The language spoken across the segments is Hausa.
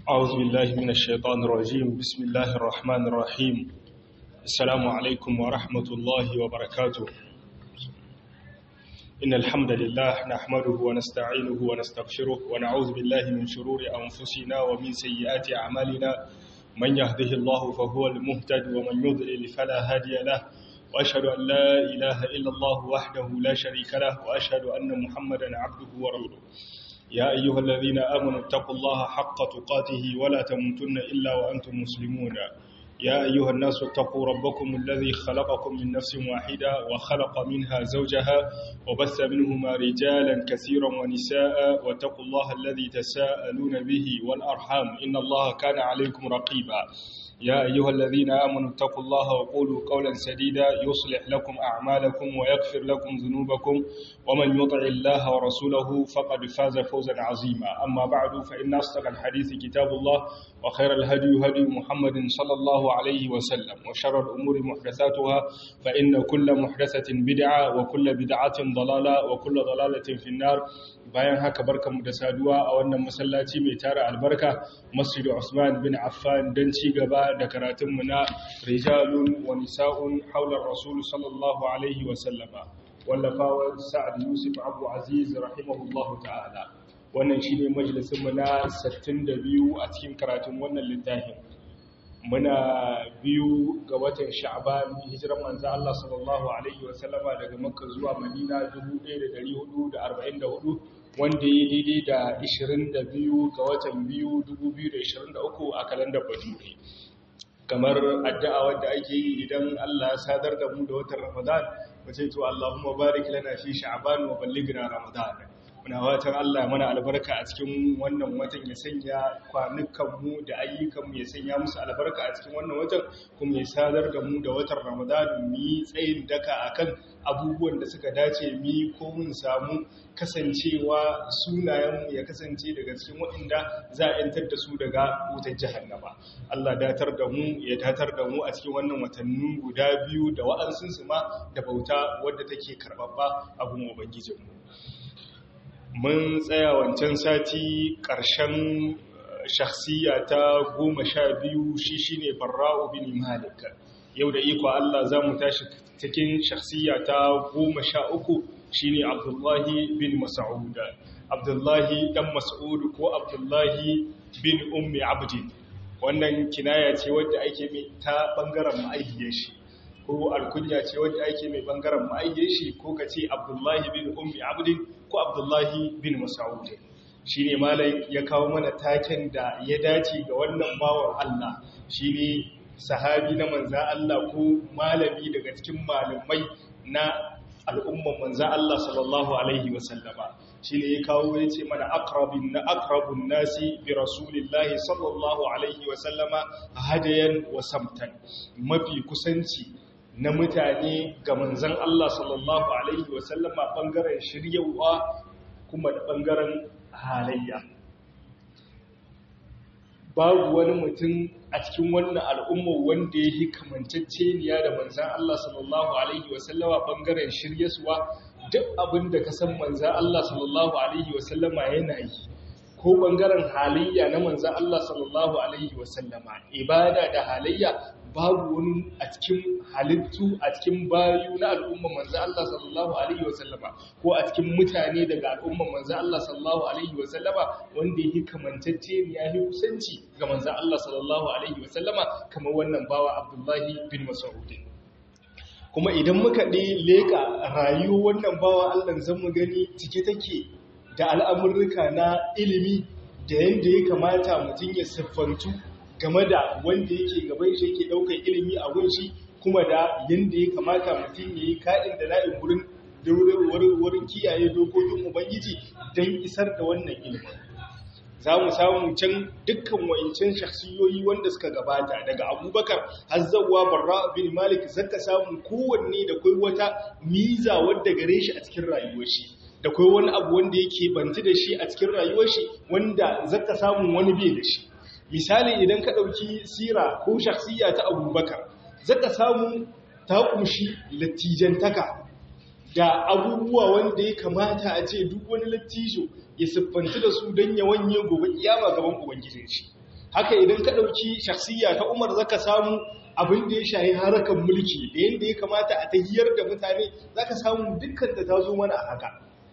أعوذ بالله من الشيطان الرجيم. بسم الله الرحمن الرحيم. السلام عليكم ورحمة الله وبركاته. إن الحمد لله نحمده ونستعينه ونستغفره ونعوذ بالله من شرور أنفسنا ومن سيئات أعمالنا. من يهده الله فهو المهتد ومن يضلل فلا هادي له، وأشهد أن لا إله إلا الله وحده لا شريك له، وأشهد أن محمدا عبده ورسوله. يا أيها الذين آمنوا اتقوا الله حق تقاته ولا تموتن إلا وأنتم مسلمون. يا أيها الناس اتقوا ربكم الذي خلقكم من نفس واحدة وخلق منها زوجها وبث منهما رجالا كثيرا ونساء، واتقوا الله الذي تساءلون به والأرحام إن الله كان عليكم رقيبا. يا أيها الذين آمنوا اتقوا الله وقولوا قولا سديدا يصلح لكم أعمالكم ويغفر لكم ذنوبكم، ومن يطع الله ورسوله فقد فاز فوزا عظيما. أما بعد فإن أصدق الحديث كتاب الله، وخير الهدي هدي محمد صلى الله عليه وسلم، وشر الأمور محدثاتها فإن كل محدثة بدعة وكل بدعة ضلالة وكل ضلالة في النار. bayan haka barkanmu da saduwa a wannan masallaci mai tara albarka, Masjid Usman bin Affan, don ci gaba da karatunmu na Rijalun wa Nisa'un haular Rasul sallallahu alaihi wa sallama, wallafawar Sa'ad Yusuf Abu Aziz rahimahullahu ta'ala. Wannan shine majalisinmu na 62 a cikin karatun wannan littafin. Muna biyu ga watan Sha'ban, hijiran manzo Allah sallallahu alaihi wa sallama daga Makka zuwa Madina 1444, wanda ya daidai da 22 ga watan 2023 a kalandar Bature. Kamar addu'a wadda ake yi idan Allah ya sadar da mu da watan Ramadan, wace to Allahumma barik lana fi Sha'ban wa ballighna Ramadan. Muna watan Allah mana albarka a cikin wannan watan, ya sanya kwanukanmu da ayyukanmu ya sanya musu albarka a cikin wannan watan, kuma ya sadar da mu da watan Ramadan mu yi tsayin daka akan abubuwan da suka dace mu yi, ko mun samu kasancewa sunayenmu ya kasance daga cikin waɗanda za a yantar da su daga wutar jahannama. Allah datar da mu, ya datar da mu a cikin wannan watanni guda biyu da wa'ansunsu ma da bauta wadda take karɓaɓɓa a gun Ubangijinmu. Mun tsaya wancan sati ƙarshen shakhsiya ta 12, shi ne Barra'u bin Malik. Yau da iko Allah za mu tashi cikin shakhsiya ta 13, shi ne Abdullahi bin Mas'ud. Abdullahi dan Mas'ud ko Abdullahi bin Ummi Abdin. Wannan kinaya ce wadda ake mai ta bangaren ma'aihiyar shi, ko alkunya ce wadda ake mai bangaren ma'aihiyar shi, ko ka ce Abdullahi bin Ummi Abdin ko Abdullahi bin Mas'ud. Shine malai ya kawo mana taken da ya dace ga wannan bawan Allah, shine sahabi na manza Allah ko malami daga cikin malamai na al'umman manza Allah sallallahu alaihi wasallama. Shine ya kawo ya ce mana aqrabun nasi bi rasulillahi sallallahu alaihi wasallama hadayan wa samtan, mafi kusanci na mutane ga manzan Allah sallallahu alaihi wasallama ɓangaren shiryawa kuma da ɓangaren halayya. Babu wani mutum a cikin wannan al'umma wanda ya yi kamanceceniya da manzan Allah sallallahu alaihi wasallama ɓangaren shiryaswa. Duk abin da ka san manzan Allah sallallahu alaihi wasallama yana yi, ko ɓangaren halayya na manzan Allah sallallahu alaihi wasallama, ibada da halayya, babu wani a cikin halittu a cikin bayu na al'umman manzan Allah sallallahu alaihi wasallama, ko a cikin mutane daga al'umman manzan Allah sallallahu alaihi wasallama wanda yake kamantacce ne, ya yi kusanci ga manzan Allah sallallahu alaihi wasallama kamar wannan bawa Abdullahi bin Mas'ud. Kuma idan muka leka rayuwar wannan bawa Allah zan mu gani cike take da al'amurruka na ilimi da yadda ya kamata mutum ya siffantu game da wanda yake gaban shi yake ɗaukar ilimi a gunshi, kuma da yadda ya kamata mutum ya yi ka'in da na'in wurin kiyaye dokokin Ubangiji don isar da wannan ilimin. Za mu samu can dukkan wa'incan shakhsiyoyi wanda suka gabata daga Abubakar har zawwa Barra bin Malik, zaka samu kowanne da kai wata miza wadda gare shi a cikin rayuwar shi, da kai wani abu wanda yake banti da shi a cikin rayuwar shi wanda zaka samu wani bai da shi. Misali, idan ka ɗauki sira ko shakhsiya ta Abubakar, zaka samu ta kumshi lattijantaka da abubuwa wanda ya kamata a ce duk wani lattijo ya siffanci da su don ya wanye gobe kiyama gaban ubangijin shi. haka idan ka ɗauki shakhsiyya ta Umar zaka samu abin da ya shayi harakan mulki da yanda ya kamata a tahiyar da mutane zaka samu dukkan ta zo mana a haka.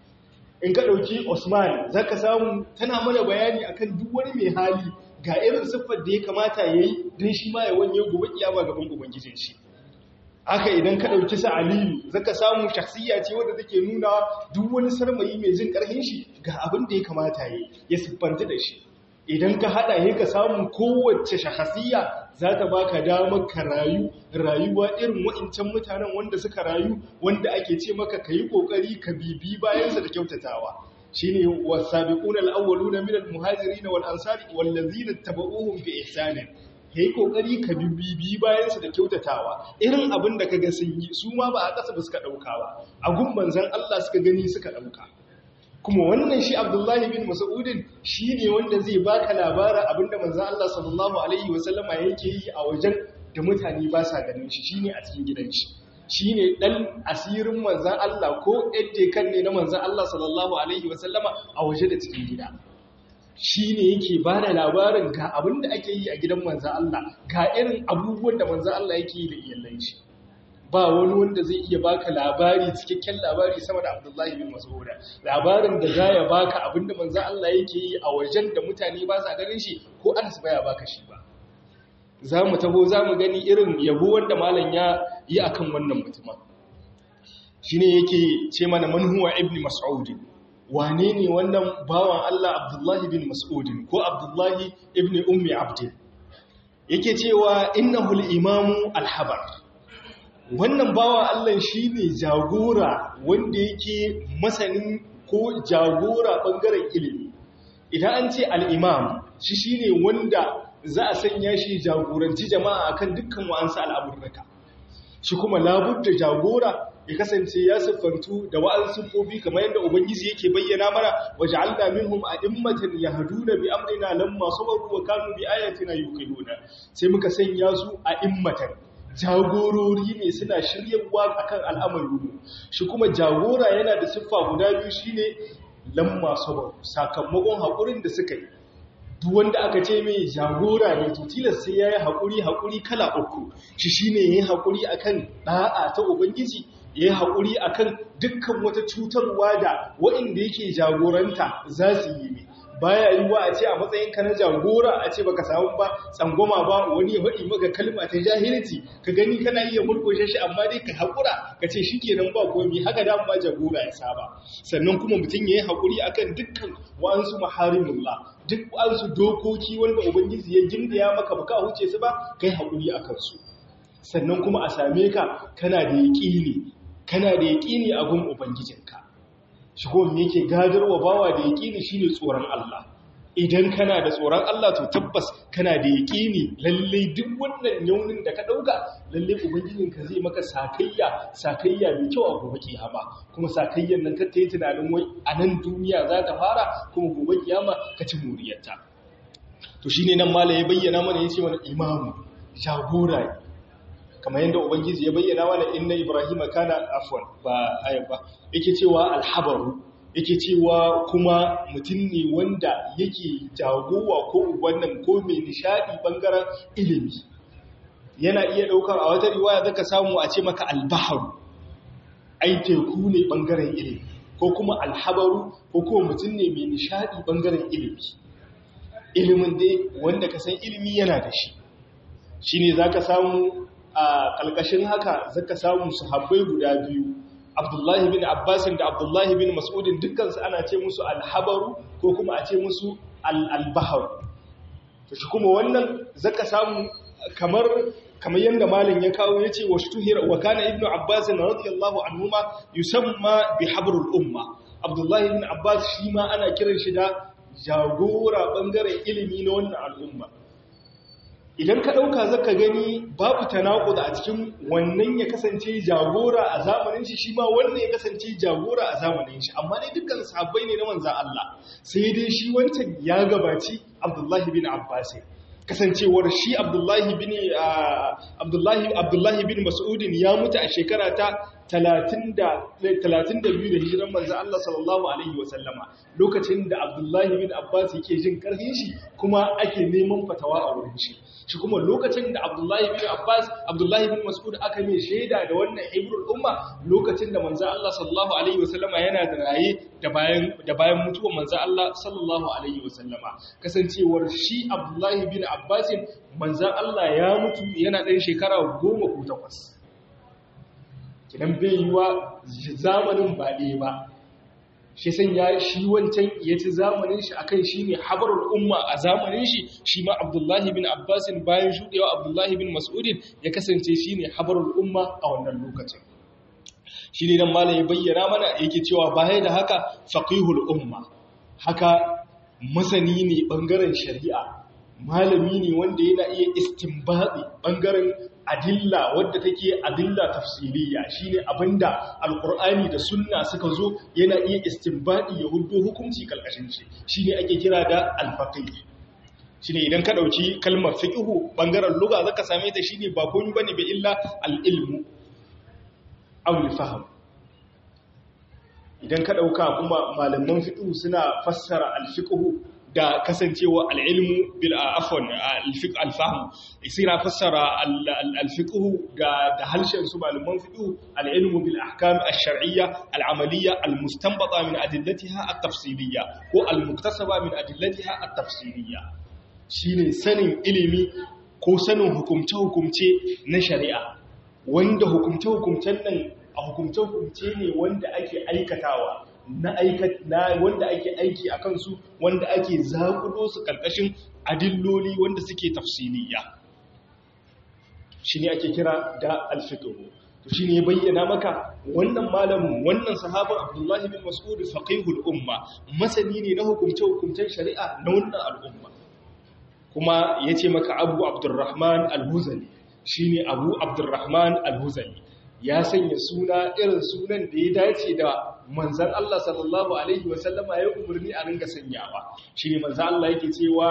In ka ɗauki Usman zaka samu tana mana bayani akan duk wani mai hali ga irin siffar da ya kamata yayi dan shi ma ya wanye gobe kiyama gaban ubangijin shi. Haka idan ka ɗauki sa Aliyu zaka samu shakhsiyya ce wadda take nuna duk wani sarmayi mai jin ƙarfin shi ga abin da ya kamata yayi ya siffanta da shi. Idan ka hada ka samu kowace shakhsiyya za ta baka damar ka rayuwa irin wa'incan mutanen wanda suka rayu wanda ake ce maka kayi kokari ka bibi bayan sa da kyautatawa shine wasabiquna alawwaluna minal muhajirin wal ansari wal ladzina tabauhum bi ihsan yayi kokari ka bibi bayan sa da kyautatawa irin abin da kaga sun yi su ma ba a kasa ba suka dauka ba a gun manzon Allah suka gani suka dauka. Kuma wannan shi Abdullahi bin Mas'udin shi ne wanda zai baka labarin abinda manzon Allah sallallahu alaihi wasallama yake yi a wajen da mutane ba sa ganin shi shine a cikin gidan shi shine dan asirin manzon Allah ko yadda kan ne na manzon Allah sallallahu alaihi wasallama a waje da cikin gida shine yake bada labarin ga abinda ake yi a gidan manzon Allah ga irin abubuwan da manzon Allah yake yi da iyalan shi. Ba wani wanda zai iya baka labari cikakken labari sama da Abdullahi bin Mas'ud labarin da za ya baka abinda manzo Allah yake yi a wajen da mutane ba sa ganin shi ko Anas baya baka shi ba zamu gani irin yabo wanda malam ya yi akan wannan mutuma shine yake ce mana man huwa ibn Mas'ud wane ne wannan bawan Allah Abdullahi bin Mas'ud ko Abdullahi ibn Ummi Abd yake cewa innahu al-imamu al-habar wannan bawa Allah shi ne jagora wanda yake masanin ko jagora ɓangaren ilimi idan an ce al'imam shi ne wanda za a sanya shi jagoranci jama'a akan dukkan wa'ansu al'amurraka shi kuma labudda jagora ya kasance ya siffantu da wa'ansu siffofi kamar yadda ubangiji yake bayyana mana waja'alna minhum a'immatan yahduna bi amrina lamma sabaru wa kanu bi ayatina yuqinuna sai muka sanya su a'immatan jagorori ne suna shiryawa akan al'amarin shi kuma jagora yana da siffa guda biyu shine lamma sabar sakamakon haƙurin da suka yi duk wanda aka ce mai jagora ne to tilas sai yayi haƙuri kala uku shi shine yayi haƙuri akan da'a ta ubangiji yayi haƙuri akan dukkan wata cutarwa da waɗanda yake jagoranta za su yi ne baya yiwuwa a ce a matsayinka na jagora a ce baka samu ba tsangwama ba wani ya faɗi maka kalma ta jahilci ka gani kana iya murƙushe shi amma dai ka haƙura ka ce shikenan ba komai haka da ma jagora ya saba sannan kuma mutum yayi haƙuri akan dukkan wa'ansu maharimullah duk wa'ansu dokoki wanda ubangiji ya gindaya maka baka huce su ba kai haƙuri akan su sannan kuma a same ka kana da yaƙini a gun ubangijinka shi kuma me yake gadarwa bawa da yaƙini shine tsoron Allah idan kana da tsoron Allah to tabbas kana da yaƙini lalle duk wannan yaunin da ka dauka lalle ubangijinka zai maka sakayya mai kyau a gobe kiyama kuma sakayyan nan kar ta yi tunanin wai a nan duniya za ta fara kuma gobe kiyama ka ci muriyarta to shine nan malai ya bayyana mana yace mana imamu jagora kamar yadda ubangiji ya bayyana mana inna ibrahima kana afwan ba ayat ba yake cewa alhabaru yake cewa kuma mutum ne wanda yake jagowa ko wannan ko mai nishadi bangaren ilimi yana iya daukar a wata riwaya zaka samu a ce maka albahar ai teku ne bangaren ilimi ko kuma alhabaru ko kuma mutum ne mai nishadi bangaren ilimi ilimin dai wanda ka san ilimi yana da shi shine zaka samu a ƙalƙashin haka zaka samu sahabbai guda biyu Abdullahi bin Abbas da Abdullahi bin Mas'ud dukkansu ana ce musu alhabaru ko kuma a ce musu albahar to shi kuma wannan zaka samu kamar yanda malam ya kawo yace wa shuhira wa kana ibnu Abbas radiyallahu anhuma yusamma bi habrul umma Abdullahi bin Abbas shi ma ana kiran shi da jagora bangaren ilimi na wannan al'umma idan ka ɗauka zaka gani babu tanakuda a cikin wannan ya kasance jagora a zamanin shi ma wannan ya kasance jagora a zamanin shi amma dai dukkan sahabbai ne na manzon Allah sai dai shi wancan ya gabaci Abdullahi bin Abbas kasancewar shi Abdullahi bin Mas'ud ya mutu a shekara ta 32 da hijiran manzo Allah sallallahu alaihi wasallama lokacin da Abdullahi bin Abbas yake jin karfin shi kuma ake neman fatawa a wurin shi kuma lokacin da Abdullahi bin Mas'ud aka mai shaida da wannan hibrul umma lokacin da manzo Allah sallallahu alaihi wasallama yana da raye da bayan mutuwar manzo Allah sallallahu alaihi wasallama kasancewar shi Abdullahi bin Abbas manzo Allah ya mutu yana ɗan shekara 10 ko 8 kidan bai yi wa zamanin ba ɗaya ba shi san ya shi wancan ya ci zamanin shi akan shi ne habarul umma a zamanin shi ma Abdullahi bin Abbasin bayan shuɗewa Abdullahi bin Mas'udin ya kasance shi ne habarul umma a wannan lokacin shi ne nan malam ya bayyana mana yake cewa baya da haka faqihul umma haka masani ne bangaren shari'a malami ne wanda yana iya istinbadi bangaren adilla wadda take adilla tafsiliya shine abinda alqur'ani da sunna suka zo yana iya istinbadi ya huddo hukunci kalkashin shi shine ake kira da al-faqih shine idan ka dauki kalmar fiqhu bangaren lugha zaka same ta shine ba komai bane ba illa al-ilmu aw al-fahm idan ka dauka kuma malaman fiqhu suna fassara al-fiqhu da kasancewa al'ilmu bil afwan al-fahm isira fassara al-fiqh da halshen su malaman fiqh al-ilmu bil ahkam ash-shar'iyya al-amaliyya al-mustanbata min adillatiha at-tafsiliyya ko al-muktasaba min adillatiha at-tafsiliyya shine sanin ilimi ko sanin hukumce na shari'a wanda hukumce nan a hukumce ne wanda ake aikatawa wanda ake aiki a kansu wanda ake zaƙudo su ƙarƙashin adilloli wanda suke tafsiliya shi ne ake kira da alfiƙihu to shi ne bayyana maka wannan malamin wannan sahabar Abdullahi bin Mas'ud faqihul umma masani ne na hukumce-hukumcen shari'a na wannan al'umma kuma ya ce maka Abu Abdurrahman al-Huzali shi ne Abu Abdurrahman al-Huzali ya sanya suna irin sunan da ya dace da manzan Allah sallallahu alaihi wasallama ya umarni a ringa sanyawa shi ne manzan Allah yake cewa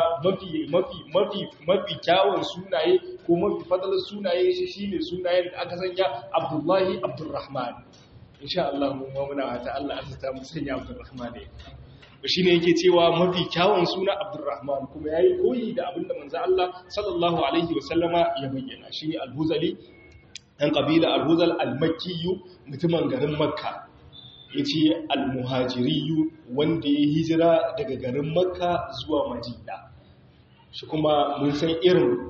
mafi kyawun sunaye ko mafi fadalar sunaye shi ne sunayen da aka sanya Abdullahi Abdurrahman insha Allah mu muna wata Allah azza mu sanya Abdurrahman ne shi ne yake cewa mafi kyawun suna Abdurrahman kuma yayi koyi da abinda manzan Allah sallallahu alaihi wasallama ya bayyana shi ne al-Huzali ɗan ƙabila al-Huzal al-Makkiyu mutumin garin Makka ya ce al-Muhajiriyu wanda ya hijira daga garin Makka zuwa Madina shi kuma mun san irin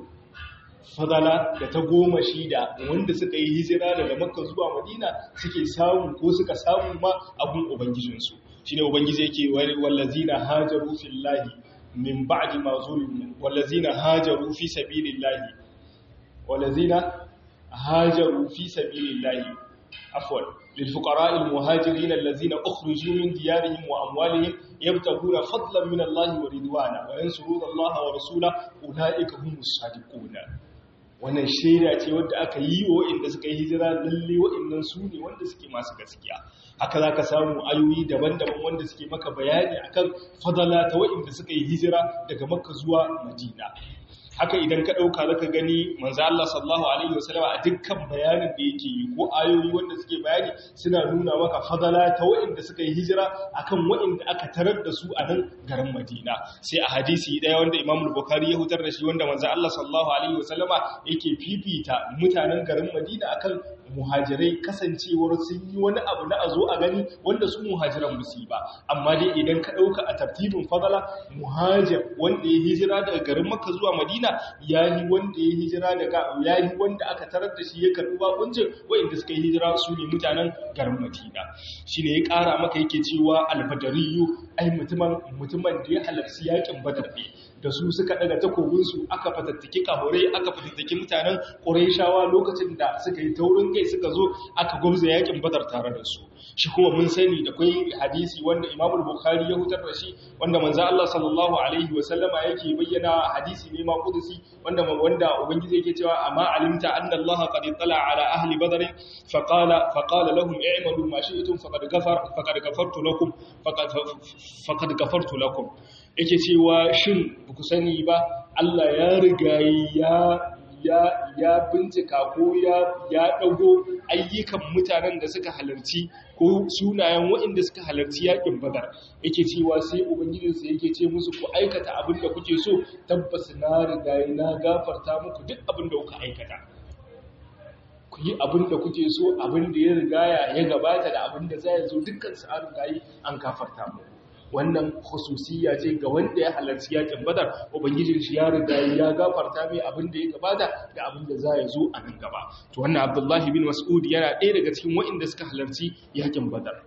fadala da ta goma shida wanda suka yi hijira daga Makka zuwa Madina suke samu ko suka samu ma abun ubangijinsu shi ne ubangiji yake wallazina hajaru fillahi min ba'di ma zulimu wallazina hajaru fi sabilillahi wallazina هاجروا في سبيل الله عفوا للفقراء المهاجرين الذين أخرجوا من ديارهم وأموالهم يبتغون فضلا من الله ورضوانا وينصرون الله ورسوله أولئك هم الصادقون wannan shaida ce wadda aka yi wa inda suka yi hijira lalle wa'annan su ne wanda suke masu gaskiya haka za ka samu ayoyi daban-daban wanda suke maka bayani akan fadala ta wa'inda suka yi hijira daga Makka zuwa Madina haka idan ka ɗauka zaka gani manzo Allah sallallahu alaihi wasallam a dukkan bayanin da yake yi ko ayoyi wanda suke bayani suna nuna maka fadala ta waɗanda suka yi hijira akan waɗanda aka tarar da su a nan garin Madina sai a hadisi ɗaya wanda Imam Bukhari ya hutar da shi wanda manzo Allah sallallahu alaihi wasallam yake fifita mutanen garin Madina akan muhajirai kasancewar sun yi wani abu na azo a gani wanda su muhajiran musu ba amma dai idan ka ɗauka a tartibin fadala muhajir wanda ya hijira daga garin Makka zuwa Madina yayi wanda ya hijira yayi wanda aka tarar da shi ya karbi bakuncin wanda suka yi hijira su ne mutanen garin Madina shine ya ƙara maka yake cewa al-badariyu ai mutumin da ya halarci yakin Badar ne da su suka daga takobin su aka fatattaki kahurai aka fatattaki mutanen Qurayshawa lokacin da suka yi taurin kai suka zo aka gwamza yakin Badar tare da su shi kuma mun sani da kai hadisi wanda Imam Bukhari ya hutar da shi wanda manzo Allah sallallahu alaihi wasallama yake bayyana hadisi ne ma kudusi wanda ubangiji yake cewa amma alimta anna Allah qad tala ala ahli badr faqala lahum i'malu ma shi'tum faqad ghafartu lakum yake cewa shin ku sani ba Allah ya riga ya bincika ko ya dago ayyukan mutanen da suka halarci ko sunayen waɗanda suka halarci yakin Badar yake cewa sai ubangijinsa yake ce musu ku aikata abin da kuke so, tabbas na riga na gafarta muku duk abin da kuka aikata. Ku yi abin da kuke so, abin da ya riga ya gabata da abin da zai zo dukkan su an riga an gafarta muku. Wannan khususiyya ce ga wanda ya halarci yakin Badar, ubangijin shi ya riga ya gafarta mai abin da ya gabata da abin da za ya zo a nan gaba. To wannan Abdullahi bin Mas'ud yana ɗaya daga cikin waɗanda suka halarci yakin Badar.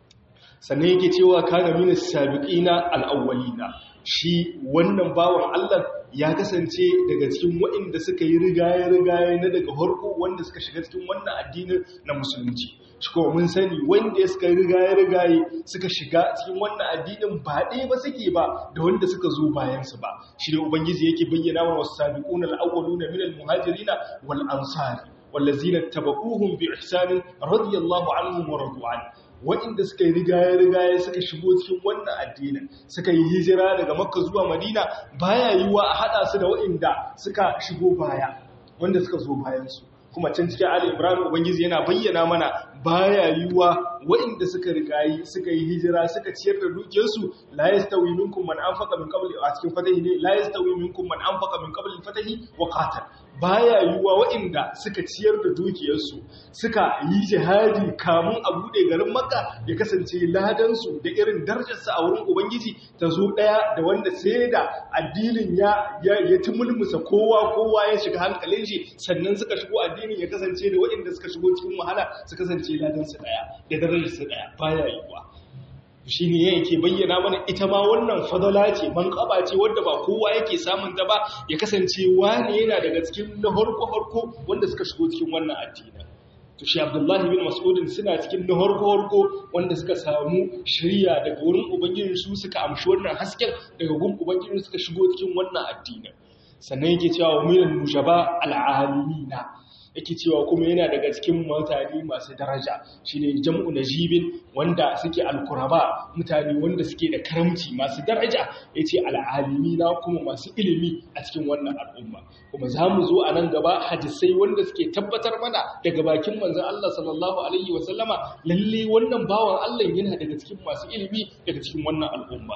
Sannan yake cewa kana min as-sabiqina al-awwalina, shi wannan bawan Allah ya kasance daga cikin waɗanda suka yi rigaye na daga harko wanda suka shiga cikin wannan addinin na musulunci. Shi kuma mun sani wanda suka rigaye suka shiga cikin wannan addinin ba ɗaya ba suke ba da wanda suka zo bayansu ba. Shi ne Ubangiji yake bayyana wa wasabiquna al-awwaluna min al-muhajirina wal ansar wallazina tabaquhum bi ihsan radiyallahu anhum wa radu an. Waɗanda suka yi rigaye suka shigo cikin wannan addinin suka yi hijira daga Makka zuwa Madina, baya yiwa a hada su da waɗanda suka shigo baya wanda suka zo bayansu. Kuma can cikin Ali Ibrahim Ubangiji yana bayyana mana baya yiwa waɗanda suka rigayi suka yi hijira suka ciyar da dukiyarsu la yastawi minkum man anfaqa min qabli a cikin fatahi ne la yastawi minkum man anfaqa min qabli fatahi wa qatal. Baya yiwa waɗanda suka ciyar da dukiyarsu suka yi jihadi kamun a bude garin Makka ya kasance ladan su da irin darajar sa a wurin Ubangiji ta zo daya da wanda sai da addinin ya tumulmusa kowa ya shiga hankalin shi sannan suka shigo addinin ya kasance da waɗanda suka shigo cikin wahala su kasance ladansu ɗaya da darajarsu ɗaya baya yiwuwa. Shi ne yake bayyana mana ita ma wannan fadala ce manƙaba ce wadda ba kowa yake samun ta ba, ya kasance wani yana daga cikin na harko wanda suka shigo cikin wannan addinin. To shi Abdullahi bin Mas'udin suna cikin na harko wanda suka samu shirya daga wurin ubangijin su suka amshi wannan hasken daga gun ubangijin suka shigo cikin wannan addinin. Sannan yake cewa minal mujaba al-alimina, yake cewa kuma yana daga cikin mutane masu daraja shine jam'u najibin wanda suke alkuraba, mutane wanda suke da karamci masu daraja, yace al'alimina kuma masu ilimi a cikin wannan al'umma. Kuma zamu zo a nan gaba hadisai wanda suke tabbatar mana daga bakin manzon Allah sallallahu alaihi wasallama lalle wannan bawan Allah yana daga cikin masu ilimi daga cikin wannan al'umma.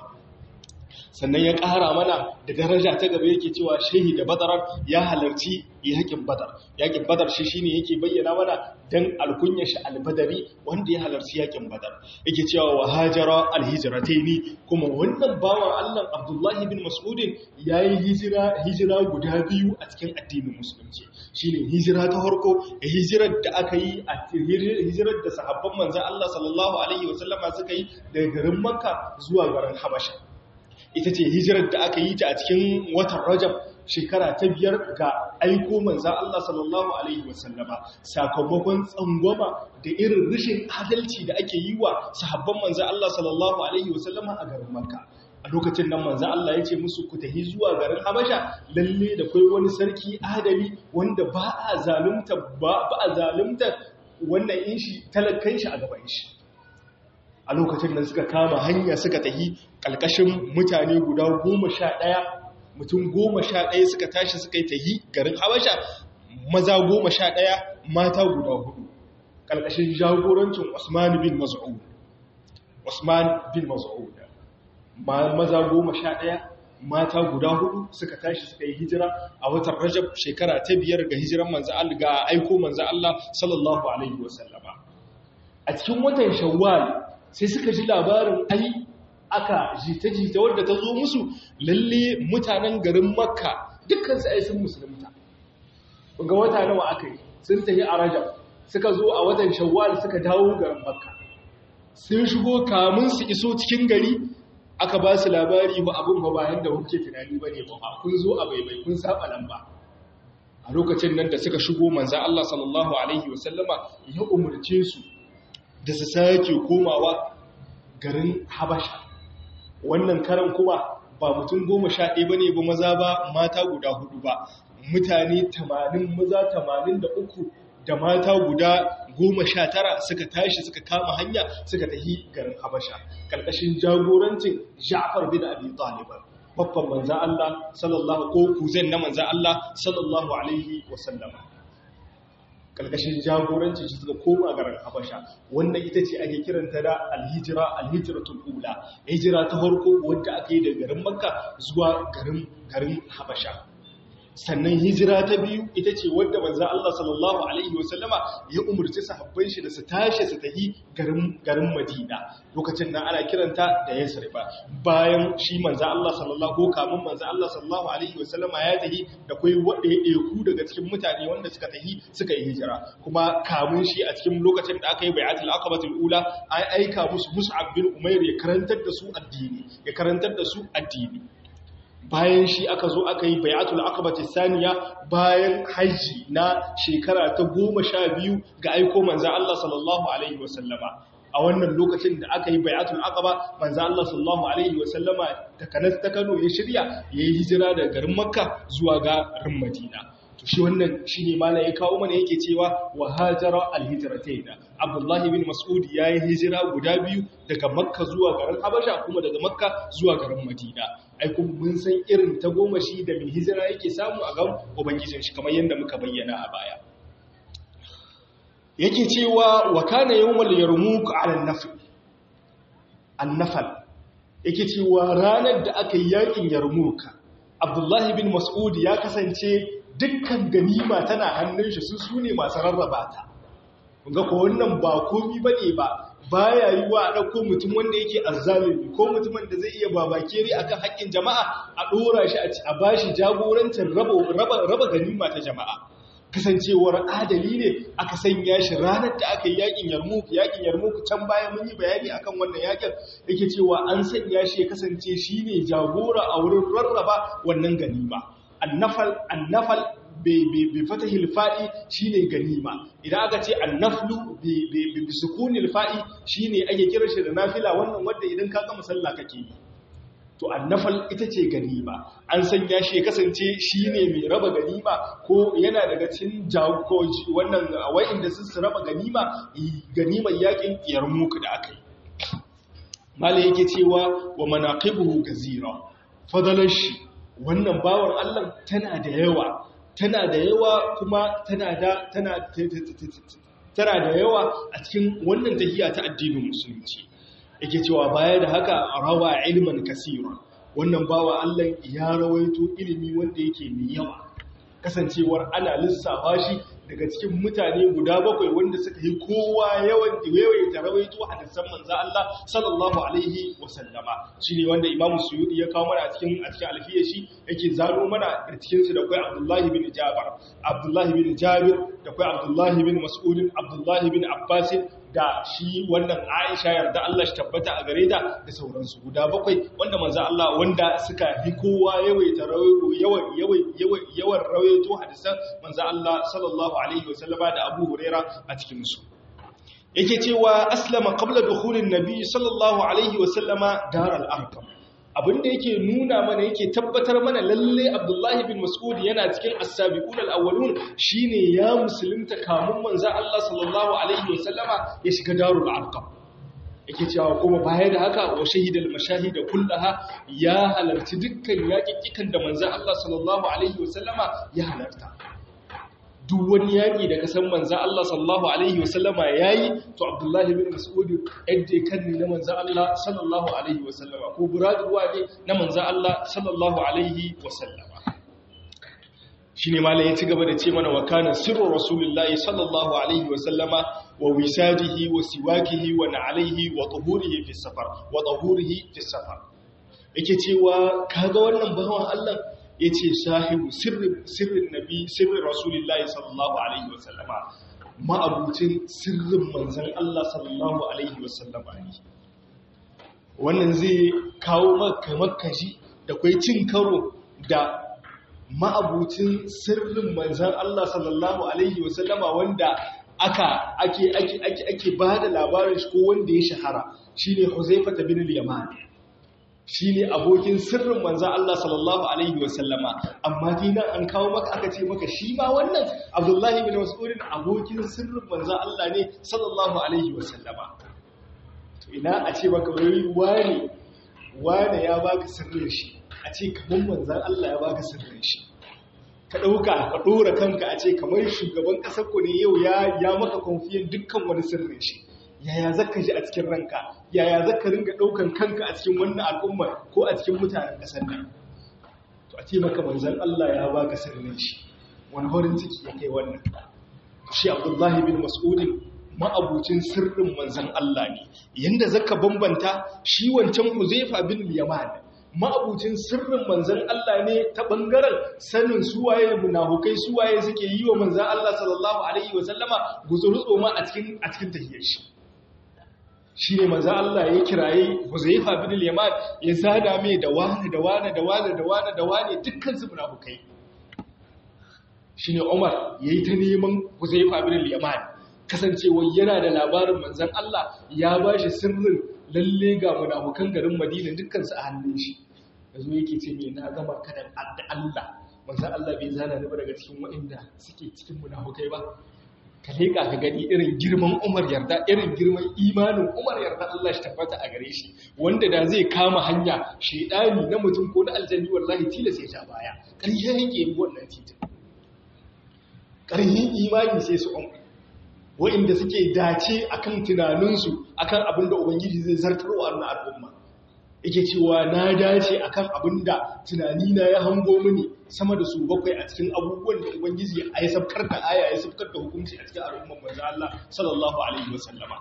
Sannan ya ƙara mana da daraja ta gaba yake cewa shehi da badarar ya halarci yakin badar. Yakin badar shi ne yake bayyana mana dan alkunya shi albadari wanda ya halarci yakin badar. Yake cewa wa hajara alhijrataini, kuma wannan bawan Allah Abdullahi bin Mas'udin yayi hijira guda biyu a cikin addinin musulunci. Shine hijira ta farko, hijirar da aka yi a hijirar da sahabban manzon Allah sallallahu alaihi wasallama suka yi daga garin Makka zuwa garin Habasha. Ita ce hijirar da aka yi ta a cikin watan Rajab shekara ta 5 ga aiko manzan Allah sallallahu Alaihi wasallama, sakamakon tsangwama da irin rashin adalci da ake yi wa sahabban manzan Allah sallallahu Alaihi wasallama a garin Makka. A lokacin nan manzan Allah ya ce musu ku tahi zuwa garin Habasha, lalle da kai wani sarki adali wanda ba a zalunta wannan inshi talakan shi a gaban shi. A lokacin nan suka kama hanya suka tahi ƙalƙashin mutane guda 11, mutum 11 suka tashi suka yi tahi garin Habasha, maza 11 mata guda 4, ƙalƙashin jagorancin Usman bin Maz'ud. Maza 11 mata guda 4 suka tashi suka yi hijira a watan Rajab shekara ta 5 ga hijiran manzo Allah ga aiko manzo Allah sallallahu alaihi wasallama. A cikin watan Shawwal sai suka ji labarin aka jita-jita wadda ta zo musu lalle mutanen garin Makka dukkansu sun musulunta. Ga wata nawa aka yi sun tafi a Rajab, suka zo a watan Shawwal suka dawo garin Makka. Sun shigo kamun su iso cikin gari aka ba su labari ba abin ba bayan da kuke tunani bane ba, kun zo a baibai kun saba lamba. A lokacin nan da suka shigo manzo Allah sallallahu alaihi wasallama ya umurce su da su sake komawa garin Habasha. Wannan karan kuma ba mutum 11 bane ba maza ba mata guda 4 ba, mutane 80 maza 83 da mata guda 19 suka tashi suka kama hanya suka tafi garin Habasha karkashin jagorancin Ja'far bin Abi Talib. babban manzan Allah sallallahu ko kuzan na manzan Allah sallallahu alaihi wasallama kalkashin jagoranci shi suka koma garin Habasha wanda ita ce ake kiranta da alhijratul ula hijira ta farko wanda aka yi daga garin Makka zuwa garin Habasha. Sannan hijira ta biyu ita ce wadda manzan Allah sallallahu alaihi wasallama ya umarci sahabban shi da su tashi su tafi garin Madina lokacin nan ana kiranta da Yasriba bayan shi manzan Allah sallallahu ko kamun manzan Allah sallallahu alaihi wasallama ya tafi da kai ku daga cikin mutane wanda suka tafi suka yi hijira kuma kamun shi a cikin lokacin da aka yi bai'atul aqabatul ula ai aika musu Mus'ab bin Umair ya karantar da su addini bayan shi aka zo aka yi bai'atul aqabati saniya bayan haji na shekara ta 12 ga aiko manzo Allah sallallahu alaihi wasallama a wannan lokacin da aka yi bai'atul aqaba manzo Allah sallallahu alaihi wasallama ta kanas ta Kano ya shirya yayi hijira daga garin Makka zuwa garin Madina to shi wannan shine malai ya kawo mana yake cewa wa hajara alhijratayn Abdullah ibn Mas'ud yayi hijira guda biyu daga Makka zuwa garin Habasha kuma daga Makka zuwa garin Madina ai kuma mun san irin tagomashi da mai hijira yake samu a gaban ubangijin shi kamar yadda muka bayyana a baya yake cewa wa kana yawmal yarmuk ala an-nafal yake cewa ranar da aka yi yakin yarmuk Abdullah ibn Mas'ud ya kasance dukkan ganima tana hannun shi su ne masu rarraba ta kunga ko wannan ba komi bane ba baya yi wa dauko mutum wanda yake azzalimi ko mutumin da zai iya babakere akan haƙƙin jama'a a dora shi a bashi jagorancin raba ganima ta jama'a kasancewar adali ne aka sanya shi ranar da aka yi yakin Yarmouk can baya mun yi bayani akan wannan yakin yake cewa an sanya shi ya kasance shine jagora a wurin rarraba wannan ganima annafal bi fatahil fa'i shine ganima idan aka ce annaflu bi sukunil fa'i shine ake kira shi da nafila wannan wanda idan ka gama sallah kake yi to annafal ita ce ganima an sanya shi ya kasance shine mai raba ganima ko yana daga cikin jagoji wannan wa'inda sun raba ganimar yakin Yarmouk da aka yi malai yake cewa wa manaqibuhu gazira fadalan shi wannan bawan Allah tana da yawa kuma tana da yawa a cikin wannan tahiya ta addinin musulunci yake cewa baya da haka rawa ilman kasira wannan bawa Allah ya rawaito ilimi wanda yake mai yawa kasancewar ana lissafa shi daga cikin mutane guda 7 wanda suka yi kowa yawaita rawaito hadisan manzo Allah sallallahu alaihi wasallama shine wanda Imam Suyuti ya kawo mana a cikin alfiyar shi yake zaro mana da cikin su da kai Abdullah bin Jabir da kai Abdullah bin Mas'ud Abdullah bin Abbas da shi wannan Aisha yarda Allah shi tabbata a gare ta da sauransu guda 7 wanda manzo Allah wanda suka fi kowa yawaita yawan rawaito hadisan manzo Allah sallallahu alaihi wasallama da Abu Huraira a cikin su yake cewa aslama qabla dukhulin nabi sallallahu alaihi wasallama daral arqam abinda yake nuna mana yake tabbatar mana lalle Abdullah bin Mas'ud yana cikin as-sabiqun al-awwalun shine ya musulunta kamun manzo Allah sallallahu alaihi wasallama ya shiga darul arqam yake cewa kuma baya da haka wa shahidal mashahida kullaha ya halarci dukkan yaƙiƙikan da manzo Allah sallallahu alaihi wasallama ya halarta duk wani yaƙi da kasan manzo Allah sallallahu alaihi wasallama yayi to Abdullah bin Mas'ud yadda kan ne na manzo Allah sallallahu alaihi wasallama ko buraduwa ne na manzo Allah sallallahu alaihi wasallama shine malai ya ci gaba da ce mana wa kana sirru rasulullahi sallallahu alaihi wasallama wa wisadihi wa siwakihi wa na'alihi wa tuhurihi fi safar yake cewa kaga wannan bawan Allah yace sahibu sirrin nabi sirrin rasulullahi sallallahu alaihi wasallama ma'abucin sirrin manzon Allah sallallahu alaihi wasallama ne wannan zai kawo maka makashi da kai cin karo da ma'abucin sirrin manzon Allah sallallahu alaihi wasallama wanda ake ba da labarin shi ko wanda ya shahara shine Huzaifa bin al-Yaman shine abokin sirrin manzon Allah sallallahu alaihi wasallama amma dina an kawo maka aka ce maka shi ma wannan Abdullahi bin Mas'ud abokin sirrin manzon Allah ne sallallahu alaihi wasallama to ina a ce maka wani ya baka sirrin shi a ce kamar manzan Allah ya baka sirrin shi ka ɗauka ka ɗora kanka a ce kamar shugaban ƙasar ku ne yau ya maka konfiyan dukkan wani sirrin shi yaya zaka ji a cikin ranka yaya zaka ringa ɗaukan kanka a cikin wannan al'umma ko a cikin mutanen ƙasar nan to a ce maka manzan Allah ya baka sirrin shi wani horin ciki ya kai wannan shi Abdullahi bin Mas'udin ma'abucin sirrin manzan Allah ne yanda zaka bambanta shi wancan Huzaifa bin Yaman ma'abucin sirrin manzan Allah ne ta bangaren sanin suwaye munafukai suwaye suke yi wa manzan Allah sallallahu alaihi wa sallama guzurutso ma a cikin tahiyar shi ne manzan Allah ya kiraye Huzaifa bin Yaman ya zada mai da wani dukkan su munafukai shine Umar yayi ta neman Huzaifa bin Yaman kasancewa yana da labarin manzan Allah ya bashi sirrin lalle ga munafukan garin Madina dukkan su a hannun shi yazo yake ce me na gama kadan Allah manzan Allah bai zana ni ba daga cikin waɗanda suke cikin munafukai ba ka leka ka gani irin girman Umar yarda irin girman imanin Umar yarda Allah shi tabbata a gare shi wanda da zai kama hanya shedani na mutum ko na aljanni wallahi tilas ya ja baya ƙarshe yake yi wannan titin ƙarhin imani sai su umar wa'inda suke dace akan tunaninsu akan abin da ubangiji zai zartarwa na al'umma yake cewa na dace akan abin da tunanina ya hango mini sama da su bakwai a cikin abubuwan da ubangiji ya sabkar da aya ya sabkar da hukunci a cikin al'umman manzo Allah sallallahu alaihi wasallama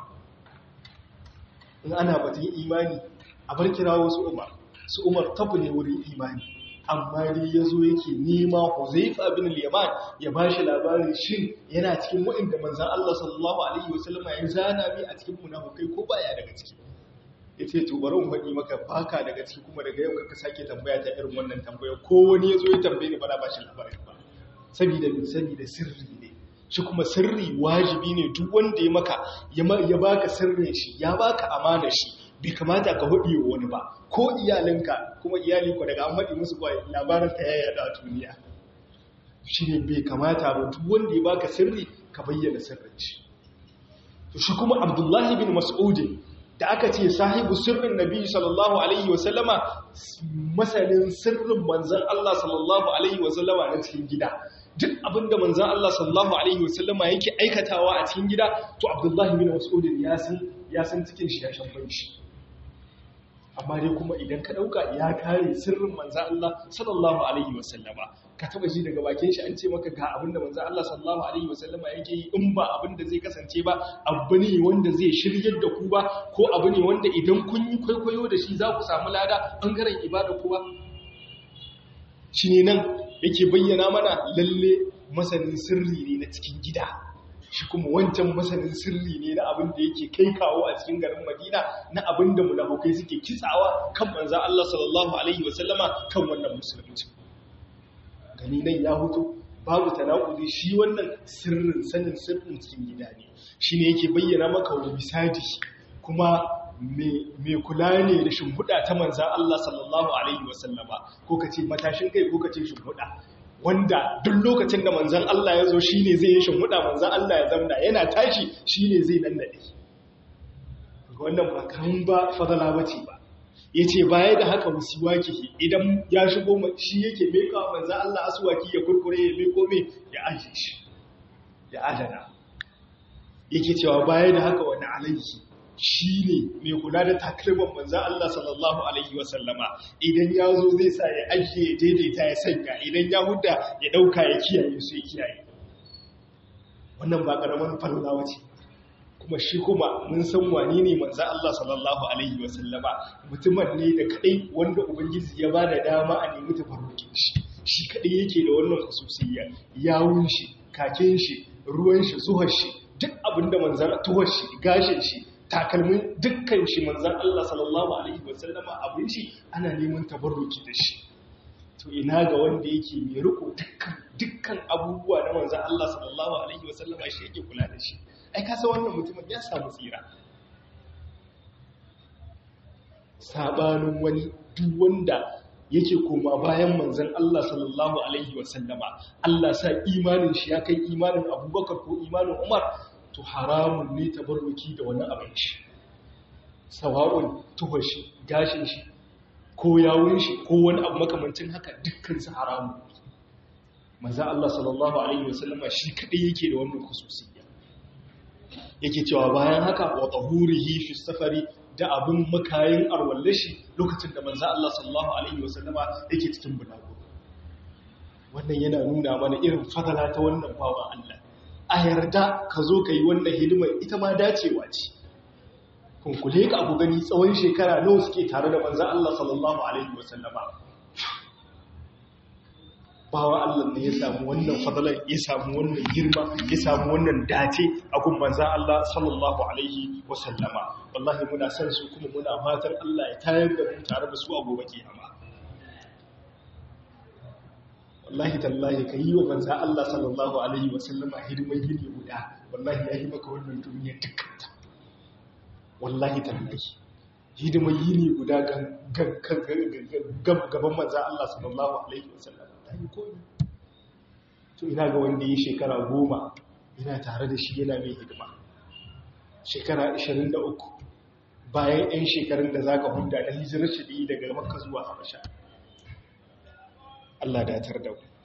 in ana batun imani a bar kirawo su umar tafi ne wurin imani amma dai ya zo yake nema Huzaifa bin al-Yaman ya ba shi labarin shin yana cikin waɗanda manzan Allah sallallahu Alaihi wasallama ya zana mai a cikin munafukai ko baya daga ciki ya ce to bari faɗi maka baka daga ciki kuma daga yau ka sake tambaya ta irin wannan tambaya ko wani ya zo ya tambaye ni ba na ba shi labarin ba saboda sirri ne shi kuma sirri wajibi ne duk wanda ya maka ya baka sirrin shi ya baka amana shi bai kamata ka hudu wani ba ko iyalinka kuma iyali ko daga an haɗi musu kawai labarin ta yaya da duniya shi ne bai kamata ba duk wanda ya baka sirri ka bayyana sirrin shi to shi kuma Abdullahi bin Mas'ud da aka ce sahibu sirrin Nabi sallallahu alaihi wa sallama masanin sirrin manzon Allah sallallahu alaihi wa sallama na cikin gida duk abinda manzon Allah sallallahu alaihi wa sallama yake aikatawa a cikin gida to Abdullahi bin Mas'ud ya san cikin shi ya shan shi amma dai kuma idan ka dauka ya kare sirrin manzo Allah sallallahu alaihi wasallama ka taba ji daga bakin shi an ce maka ga abinda manzo Allah sallallahu alaihi wasallama yake yi in ba abinda zai kasance ba abu ne wanda zai shiryar da ku ba ko abu ne wanda idan kun yi kwaikwayo da shi za ku samu lada bangaren ibada ku ba shine nan yake bayyana mana lalle masanin sirri ne na cikin gida shi kuma wancan masanin sirri ne na abin da yake kai kawo a cikin garin Madina na abin da munafukai suke kitsawa kan manzon Allah sallallahu alaihi wasallama kan wannan musulunci gani nan ya huto babu tanakudi shi wannan sanin sirrin cikin gida ne shine yake bayyana maka wa misali kuma mai kula ne da shimfiɗa ta manzon Allah sallallahu alaihi wasallama ko kace matashin kai ko kace shimfiɗa wanda duk lokacin da manzan Allah ya zo shi ne zai yi shimfiɗa manzan Allah ya zamna yana tashi shi ne zai nannaɗe wannan ba kan ba fadala bace ba ya ce baya da haka wasiwaki idan ya shigo shi yake meka manzan Allah asuwaki ya kurkure ya meko mai ya aje shi ya adana yake cewa baya da haka wani alaiki shi ne mai kula da takalman manzan Allah sallallahu Alaihi wasallama idan ya zo zai sa ya ajiye ya daidaita ya sanya idan ya huda ya ɗauka ya kiyaye su ya kiyaye wannan ba ƙaramin fallawa ce kuma shi kuma mun san wani ne manzan Allah sallallahu Alaihi wasallama mutumin ne da kaɗai wanda Ubangiji ya ba da dama a nemi tafarrukin shi kaɗai yake da wannan khususiyya yawun shi kakin shi ruwan shi zuhar shi duk abinda manzan tuhar shi gashin shi takalmin dukkan shi manzan Allah sallallahu alaihi wasallama abin shi ana neman tabarruki da shi to ina ga wanda yake mai riko dukkan abubuwa na manzan Allah sallallahu alaihi wasallama shi yake kula da shi ai kasa wannan mutumin ya samu tsira sabanin wani duk wanda yake koma bayan manzan Allah sallallahu alaihi wasallama Allah sa imanin shi ya kai imanin Abubakar ko imanin Umar to haramun ne tabarruki da wani abin shi sawa'un tuhon shi gashin shi ko yawun shi ko wani abu makamancin haka dukkan su haramu. Manzo Allah sallallahu alaihi wasallama shi kadai yake da wannan khususiyya. Yake cewa bayan haka wa tahurihi fi safari da abin makayin arwallashi lokacin da manzo Allah sallallahu alaihi wasallama yake cikin bulago. Wannan yana nuna mana irin fadala ta wannan bawan Allah. A yarda ka zo ka yi wannan hidimar ita ma dacewa ce. Kunkule ka abu gani tsawon shekara nawa suke tare da manzo Allah sallallahu alaihi wasallama. Bawa Allah ne ya samu wannan fadalar, ya samu wannan girma, ya samu wannan dace a gun manzan Allah sallallahu alaihi wasallama. Wallahi muna san su kuma muna fatan Allah ya tayar da mu tare da su a gobe kiyama. Wallahi tallahi ka yi wa manzan Allah sallallahu alaihi wasallama hidimar yini guda, wallahi ya yi maka wannan duniya dukkanta. Wallahi tallahi hidimar yini guda gaban manzan Allah sallallahu alaihi wasallama. To ina ga wanda yi shekara 10 ina tare da shi yana mai hidima, shekara 23 bayan 'yan shekarun da za ka hunda da hijirar shi daga Makka zuwa Habasha. Allah datar da ku.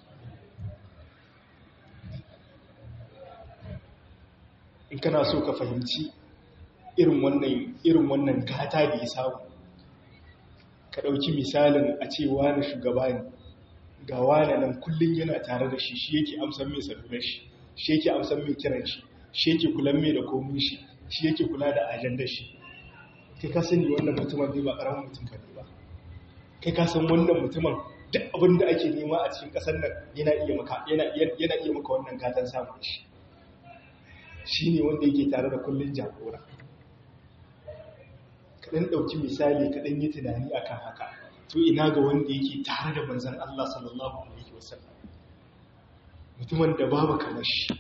In kana so ka fahimci irin wannan gata da ya samu, ka ɗauki misalin a cewa na shugaba ne ga wane nan kullum yana tare da shi yake amsan mai salular shi yake amsan mai kiran shi yake kula mai da komin shi yake kula da ajandar shi. Kai ka sani wannan mutumin ne ba ƙaramin mutum ka ne ba. Kai ka san wannan mutumin duk abin da ake nema a cikin ƙasar nan yana iya maka wannan gatan samun shi. Shi ne wanda yake tare da kullum jagora. Kaɗan ɗauki misali, kaɗan yi tunani akan haka. To ina ga wanda yake tare da manzan Allah sallallahu alaihi wasallam, mutumin da babu kamar shi.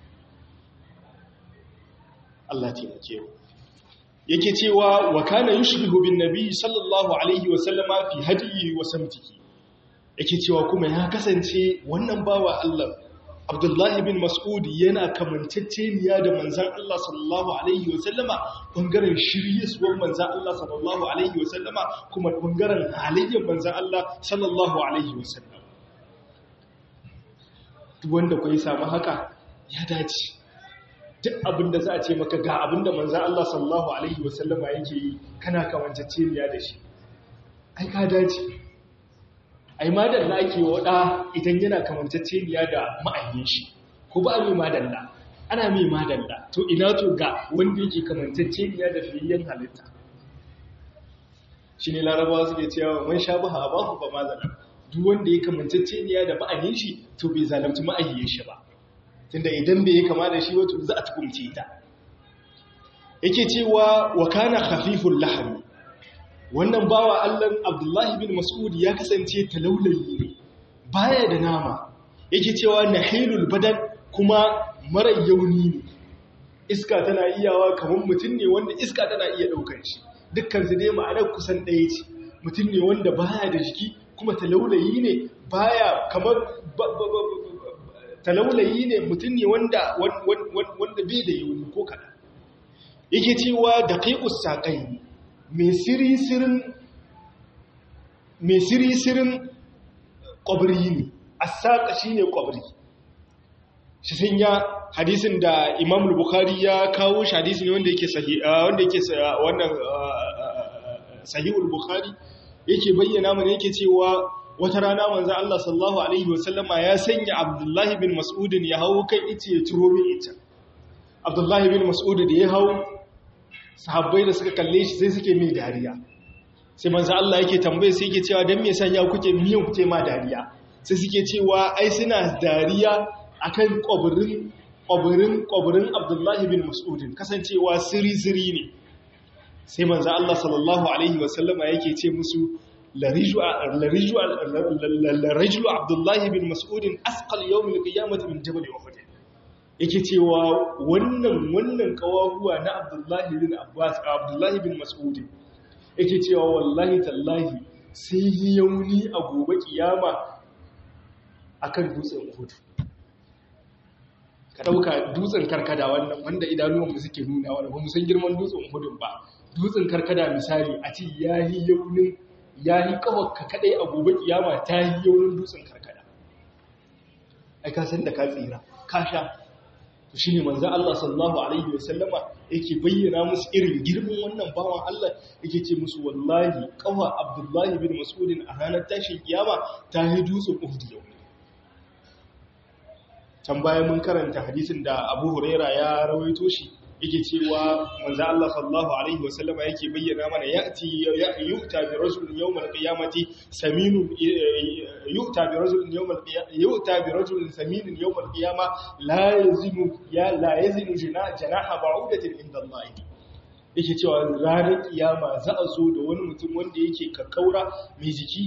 Allah taimake mu. Yake cewa wa kana yushbihu bin nabi sallallahu alaihi wasallama fi hadiyi wa samtiki. Yake cewa kuma ya kasance wannan bawa Allah Abdullahi bin Mas'ud yana kamanceceniya da manzan Allah sallallahu alaihi wasallama bangaren shiryaswar manzan Allah sallallahu alaihi wasallama kuma bangaren halayyar manzan Allah sallallahu alaihi wasallam. Duk wanda kai samu haka ya dace. Duk abinda za a ce maka ga abinda manzan Allah sallallahu alaihi wasallama yake yi kana kamanceceniya da shi, ai ka dace. Ai madalla ake wada idan yana kamanceceniya da ma'ayyin shi, ko ba mai madalla, ana mai madalla. To ina to ga wanda yake kamanceceniya da fiyayyen halitta. Shi ne Larabawa suke cewa man shabaha abahu ba mazala. Duk wanda ya kamanceceniya da ma'ayyin shi to bai zalunci ma'ayyin shi ba. Tunda idan bai yi kama da shi wato za a tukumce ta. Yake cewa wa kana khafiful lahmi. Wannan bawa Allah Abdullahi bin Mas'ud ya kasance talaulayi ne, baya da nama. Yake cewa nahilul badan kuma mara yauni ne. Iska tana iyawa kamar mutum ne wanda iska tana iya daukar shi. Dukkan su dai ma'anar kusan ɗaya ce. Mutum ne wanda baya da jiki kuma talaulayi ne, baya kamar talaulayi ne, mutum ne wanda bai da yauni ko kaɗan. Yake cewa daqiqus saqaini, mai siri-sirin ƙwabri ne, a saƙa shi ne ƙwabri. Shi sun ya hadisin da Imam Bukhari ya kawo shi, hadisi ne wanda yake sahihul Bukhari yake bayyana mana, yake cewa wata rana manzo Allah sallallahu alaihi wasallama ya sanya Abdullahi bin Mas'ud ya hawo kai ita ya turo min ita. Abdullahi bin Mas'ud da ya hawo, sahabbai da suka kalle shi sai suke mai dariya. Sai manzo Allah yake tambaye sai yake cewa dan me yasa ya kuke ma dariya? Sai suke cewa ai suna dariya akan ƙwabirin Abdullahi bin Mas'ud, kasancewa siri ne. Sai manzo Allah sallallahu alaihi wasallama yake ce musu la rajulu Abdullahi bin Mas'ud asqal yawm al-qiyamati min jabal Uhud. Yake cewa wannan kawahuwa na Abdullahi bin Mas'ud, yake cewa wallahi tallahi sai yi yauni a gobe kiyama akan dutsen Uhud. Ka dauka dutsen karkada wannan wanda idanuwan mu suke nuna, wanda ba mu san girman dutsen Uhud ba. Dutsen karkada misali a ce yayi yaunin yayi kawarka kadai a gobe kiyama ta yi yaunin dutsen karkada ai ka san da ka tsira ka sha to shine manzo Allah sallallahu alaihi wasallama yake bayyana musu irin girman wannan bawan Allah yake ce musu wallahi kawa Abdullah bin Mas'ud a ranar tashin kiyama ta yi dutsen Uhud yau can bayan mun karanta hadisin da Abu Huraira ya rawaito shi yake cewa manzo Allah sallallahu alaihi wasallama yake bayyana mana yu'ta bi rajulin yawmal qiyamati saminun yu'ta bi rajulin yawmal qiyamati yu'ta bi rajulin saminun yawmal qiyama la yazinu janaha ba'udatin inda Allah yake cewa ranar kiyama za a zo da wani mutum wanda yake kakkaura mai jiki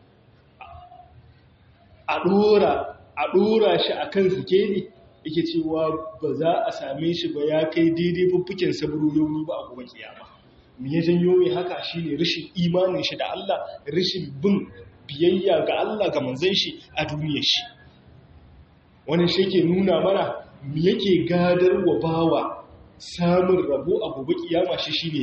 a dora shi akan sikeli yake cewa ba za a same shi ba ya kai daidai fuffuken saburo yauni ba a gobe kiyama me ya janyo mai haka shine rashin imanin shi da Allah rashin bin biyayya ga Allah ga manzon shi a duniyar shi wannan shi ke nuna mana me yake gadarwa bawa samun rabo a gobe kiyama shi shine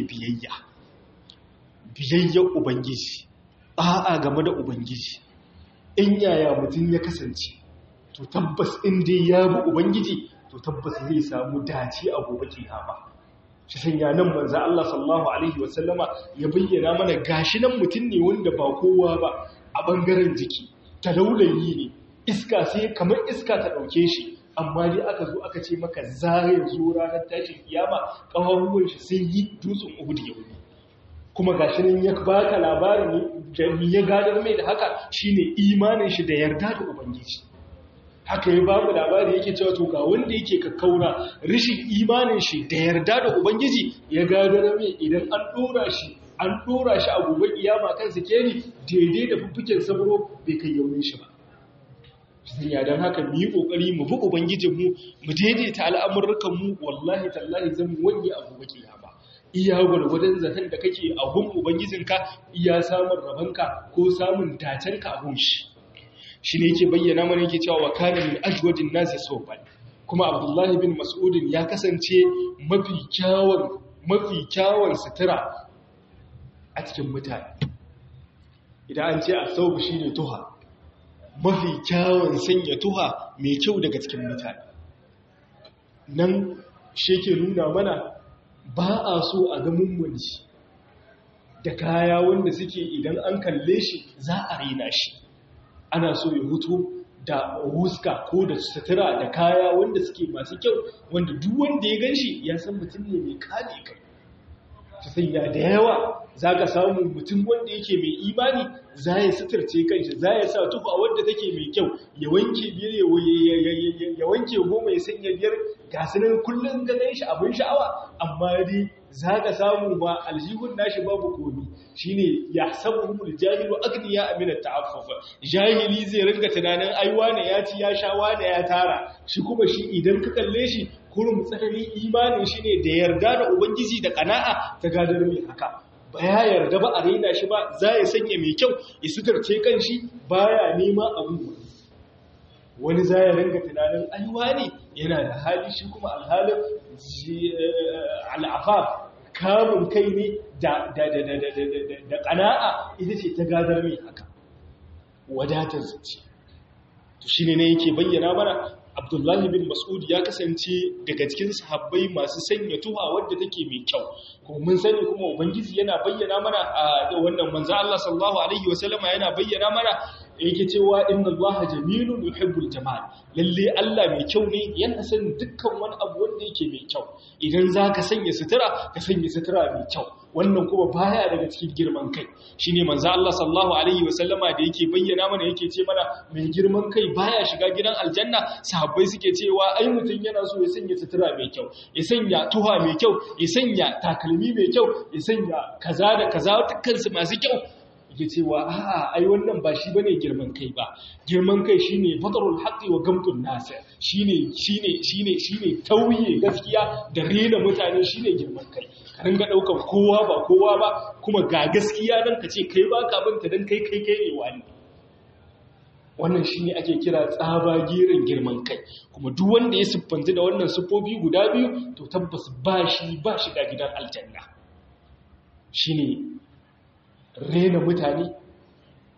biyayyar ubangiji a'a game da ubangiji in yaya mutum ya kasance to tabbas in dai ya bi ubangiji to tabbas zai samu dace a gobe kiyama shi sanya nan manzo Allah sallallahu alaihi wasallama ya bayyana mana gashi nan mutum ne wanda ba kowa ba a bangaren jiki talaulayi ne iska sai kamar iska ta dauke shi amma dai aka zo aka ce maka zai zo ranar tashin kiyama kafafuwan shi sun yi dutsen Uhud yau kuma gashi nan ya baka labarin ne ya gadar mai da haka shine imanin shi da yarda da ubangiji haka ya babu labari yake cewa to ga wanda yake kakkauna rishin imanin shi da yarda da ubangiji ya gadar mai idan an dora shi a gobe kiyama kan sikeli daidai da fuffuken sabro bai kai yaunin shi ba ya dan haka mu yi kokari mu bi ubangijin mu daidaita al'amuran mu wallahi tallahi zan wani a gobe kiyama iya gwargwadon zaton da kake a gun ubangijinka iya samun rabanka ko samun dacenka a gun shi ne yake bayyana mana yake cewa wa kana min ajwadin nasi sawban kuma Abdullahi bin Mas'ud ya kasance mafi kyawun sutura a cikin mutane idan an ce as-sawb shine tuha mafi kyawun sanya tuha mai kyau daga cikin mutane nan shi ke nuna mana ba a so a ga mummuni da kaya wanda suke idan an kalle shi za a raina shi ana so ya hutu da huska ko da sutura da kaya wanda suke masu kyau wanda duk wanda ya ganshi ya san mutum ne mai kane kai ta sanya da yawa za ka samu mutum wanda yake mai imani za ya suturce kanshi za ya sa tufa wanda take mai kyau ya wanke biyar ya wanke goma ya sanya biyar ga sunan kullum ganin shi abin sha'awa amma dai za ka samu ba aljihun nashi babu komi shine ya sabu jahilu agniya amina ta'affuf jahili zai ringa tunanin aiwa ne ya ci ya sha wane ya tara shi kuma shi idan ka kalle shi kurum tsananin imanin shi ne da yarda da ubangiji da kana'a ta gadar mai haka ba ya yarda ba a raina shi ba za ya sanya mai kyau ya sutarce kan shi baya nema abu wani za ya ringa tunanin aiwa ne yana da hali shi kuma alhalin al'afaf kamun kai ne da ƙana'a ita ce ta gadar mai haka wadatar zuci to shi ne yake bayyana mana Abdullahi bin Mas'ud ya kasance daga cikin sahabbai masu sanya tuha wadda take mai kyau kuma mun sani kuma ubangiji yana bayyana mana a wannan manzo Allah sallallahu alaihi wasallama yana bayyana mana yake cewa inna Allaha jamilun yuhibbul jamal lalle Allah mai kyau ne yana san dukkan wani abu wanda yake mai kyau idan zaka sanya sutura ka sanya sutura mai kyau wannan kuma baya daga cikin girman kai shine manzo Allah sallallahu alaihi wasallama da yake bayyana mana yake ce mana mai girman kai baya shiga gidan aljanna sahabbai suke cewa ai mutun yana so ya sanya sutura mai kyau ya sanya tuha mai kyau ya sanya takalmi mai kyau ya sanya kaza da kaza dukkan su masu kyau yake cewa a'a ai wannan ba shi bane girman kai ba girman kai shine fatarul haqqi wa gamtun nas shine tauye gaskiya da rena mutane shine girman kai ka ringa daukan kowa ba kowa ba kuma ga gaskiya dan ka ce kai baka binta dan kai ne wani wannan shine ake kira tsabagirin girman kai kuma duk wanda ya siffanta da wannan siffofi guda biyu to tabbas ba shi da gidan aljanna shine rena mutane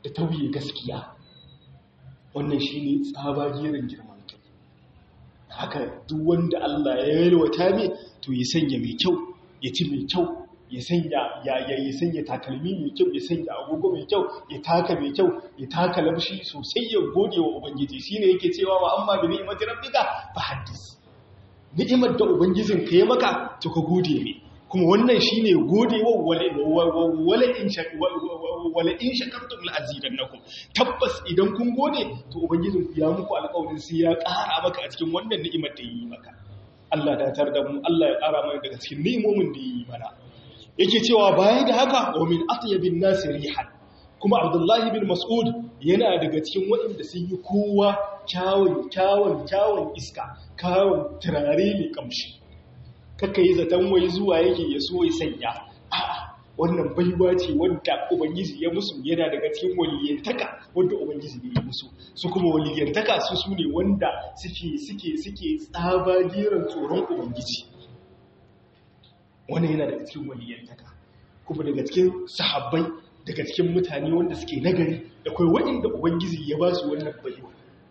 da tauye gaskiya. Wannan shine tsabagirin girman kai. Haka duk wanda Allah ya yalwata mai to ya sanya mai kyau, ya ci mai kyau, ya sanya takalmi mai kyau, ya sanya agogo mai kyau, ya taka mai kyau, ya taka lamshi sosai, ya gode wa ubangiji. Shine yake cewa wa amma bi ni'mati rabbika fa haddis. Ni'imar da ubangijin ka ya maka to ka gode mai. Kuma wannan shine gode wa wala in shakartum la azidannakum. Tabbas idan kun gode to ubangijin ku ya muku alƙawarin sai ya ƙara maka a cikin wannan ni'imar da yi maka. Allah da tar da mu, Allah ya ƙara mana daga cikin ni'imomin da yi mana. Yake cewa baya da haka wa min atyabin nasi rihan, kuma Abdullahi bin Mas'ud yana daga cikin waɗanda sun yi kowa kyawun iska, kyawun turare mai kamshi. Kaka yi zaton wai zuwa yake ya so ya sanya, a'a wannan baiwa ce wanda ubangiji ya musu, yana daga cikin waliyantaka wanda ubangiji ya musu. Su kuma waliyantaka su ne wanda suke tsabagiran tsoron ubangiji. Wannan yana daga cikin waliyantaka, kuma daga cikin sahabbai, daga cikin mutane wanda suke nagari, da kai waɗanda ubangiji ya ba su wannan baiwa.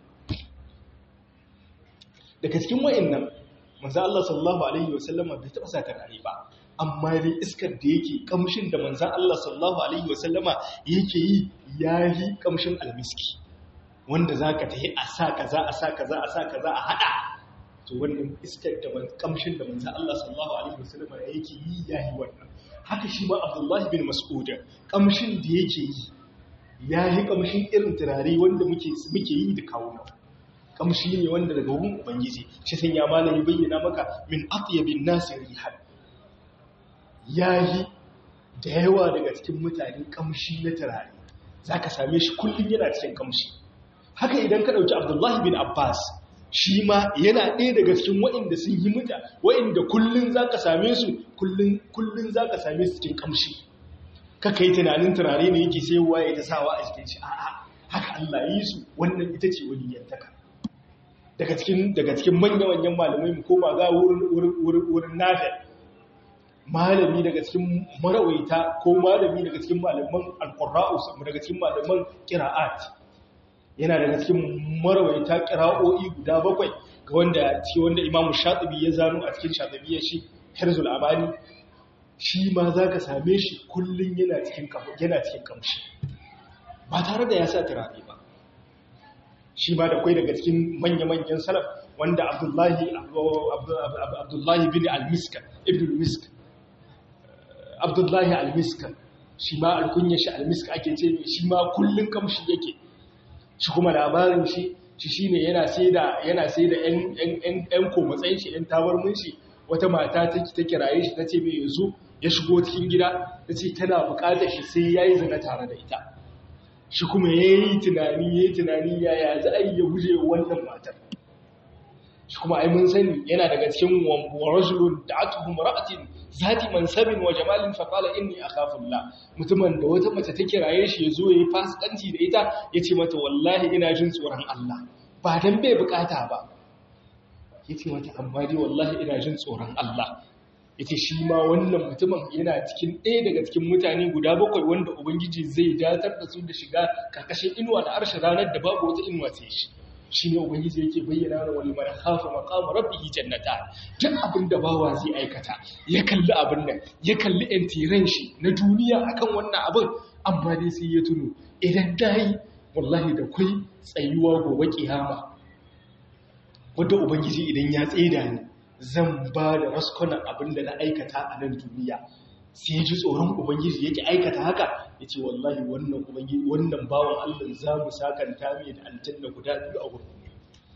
Daga cikin waɗannan manzo Allah sallallahu alaihi wasallama bai taba sa turare ba, amma dai iskar da yake kamshin da manzo Allah sallallahu alaihi wasallama yake yi yayi kamshin almiski, wanda zaka tahi a sa kaza a hada. To wannan iskar da kamshin da manzo Allah sallallahu alaihi wasallama yake yi yayi wannan. Haka shi ma Abdullah bin Mas'ud kamshin da yake yi yayi kamshin irin turare wanda muke yi da kawuna. Kamshi ne wanda daga wurin ubangiji. Shi san ya malami bayyana maka min atyabin nasi rihan, yayi da yawa daga cikin mutane kamshi na turare, zaka same shi kullun yana cikin kamshi. Haka idan ka dauki Abdullah bin Abbas, shi ma yana ɗaya daga cikin waɗanda sun yi muta, waɗanda kullun zaka same su kullun zaka same su cikin kamshi. Kaka yi tunanin turare ne yake sai waye ta sawa a cikin shi, a'a haka Allah yi su. Wannan ita ce waliyantaka. Daga cikin manyan malamai mu koma ga wurin Nafi, malami daga cikin marawaita ko malami daga cikin malaman alqurra'u, daga cikin malaman qira'at, yana daga cikin marawaita qira'o'i guda 7 ga wanda Imam Shatibi ya zano a cikin Shatibiyar shi Hirzul Abani. Shi ma zaka same shi kullun yana cikin kamshi ba tare da ya sa turare ba. Shi ma da kwai daga cikin manya-manyan salaf wanda Abdullahi bin al-Misk, ibn al-Misk, Abdullahi al-Misk, shi ma alkunyar shi al-Misk ake ce, shi ma kullun kamshi yake. Shi kuma labarin shi shine yana sai da ƴan komatsayin shi, ƴan tabarmin shi. Wata mata ta kiraye shi tace mai yazo, ya shigo cikin gida, tace tana buƙatar shi sai yayi zina tare da ita. Shi kuma yayi tunani yaya za a yi ya guje wannan matar. Shi kuma ai mun sani yana daga cikin warajulun da'atuhum ra'atin zati mansabin wa jamalin fa qala inni akhafullah. Mutumin da wata mace ta kiraye shi yazo yayi fasikanci da ita, yace mata wallahi ina jin tsoron Allah, ba dan bai bukata ba. Yace mata amma dai wallahi ina jin tsoron Allah. Yace shi ma wannan mutumin yana cikin ɗaya daga cikin mutane guda 7 wanda ubangiji zai datar da su da shiga karkashin inuwa da arshin ranar da babu wata inuwa sai shi. Shine ubangiji yake bayyana wa liman khafa maqama rabbih jannatan. Duk abin da bawa zai aikata, ya kalli abin nan, ya kalli entiran shi na duniya akan wannan abin, amma dai sai ya tuno idan dai wallahi da kai tsayuwa gobe kiyama, wanda ubangiji idan ya tsaida ni zan ba da raskunan abin da na aikata a nan duniya. Sai ji tsoron ubangiji yake aikata haka, ya ce wallahi wannan bawan Allah za mu sakanta mai da aljanna guda 2 a wurin,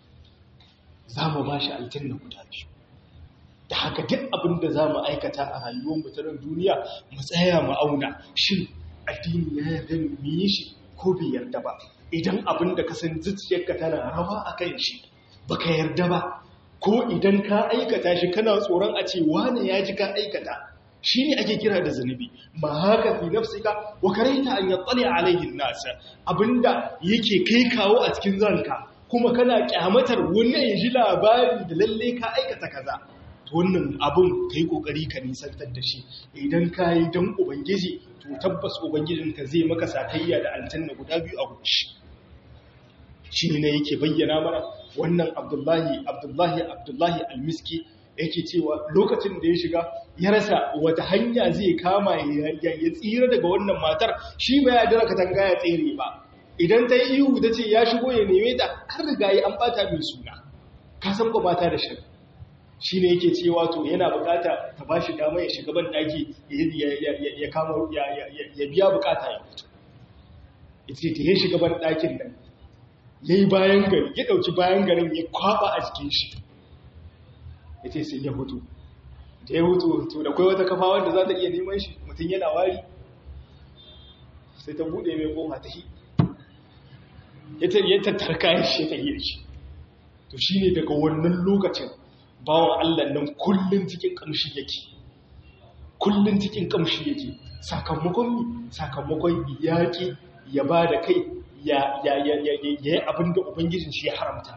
za mu ba shi aljanna guda 2. Da haka duk abin da za mu aikata a rayuwar mutanen duniya mu tsaya mu auna, shin addini ya yarda mu yi shi ko bai yarda ba. Idan abin da ka san zuciyarka tana rawa a kan shi baka yarda ba, ko idan ka aikata shi kana tsoron a ce wane ya ji ka aikata, shi ne ake kira da zunubi. Ma haka fi nafsika wa karaita an yattali alaihin nasa, abinda yake kai kawo a cikin zanka kuma kana kyamatar wannan ya ji labari da lalle ka aikata kaza, to wannan abun kai kokari ka nisantar da shi idan kai dan ubangiji to tabbas ubangijinka zai maka sakayya da aljanna guda biyu a gushi shi ne yake bayyana mana wannan Abdullahi al-Miski yake cewa lokacin da ya shiga ya rasa wata hanya zai kama ya tsira daga wannan matar shi ba ya dira katanga ya tsere ba idan ta yi ihu ta ce ya shigo ya neme ta har riga yi an bata mai suna ka san ba mata da shari shi ne yake cewa to yana bukata ta ba shi dama ya shiga ban daki ya kama ya biya bukata ya fito ita ce ta yi shiga ban dakin nan ya yi bayan gari ya ɗauki bayan garin ya kwaba a jikin shi ya ce sai ya hutu da ya hutu to da kai wata kafa wanda za ta iya neman shi mutum yana wari sai ta buɗe mai goma ta hi ya tattar kayan shi ta yi shi to shi ne daga wannan lokacin bawan Allah nan kullum cikin ƙamshi yake sakamakon yaƙi ya ba da kai ya yi abin da ubangijin shi ya haramta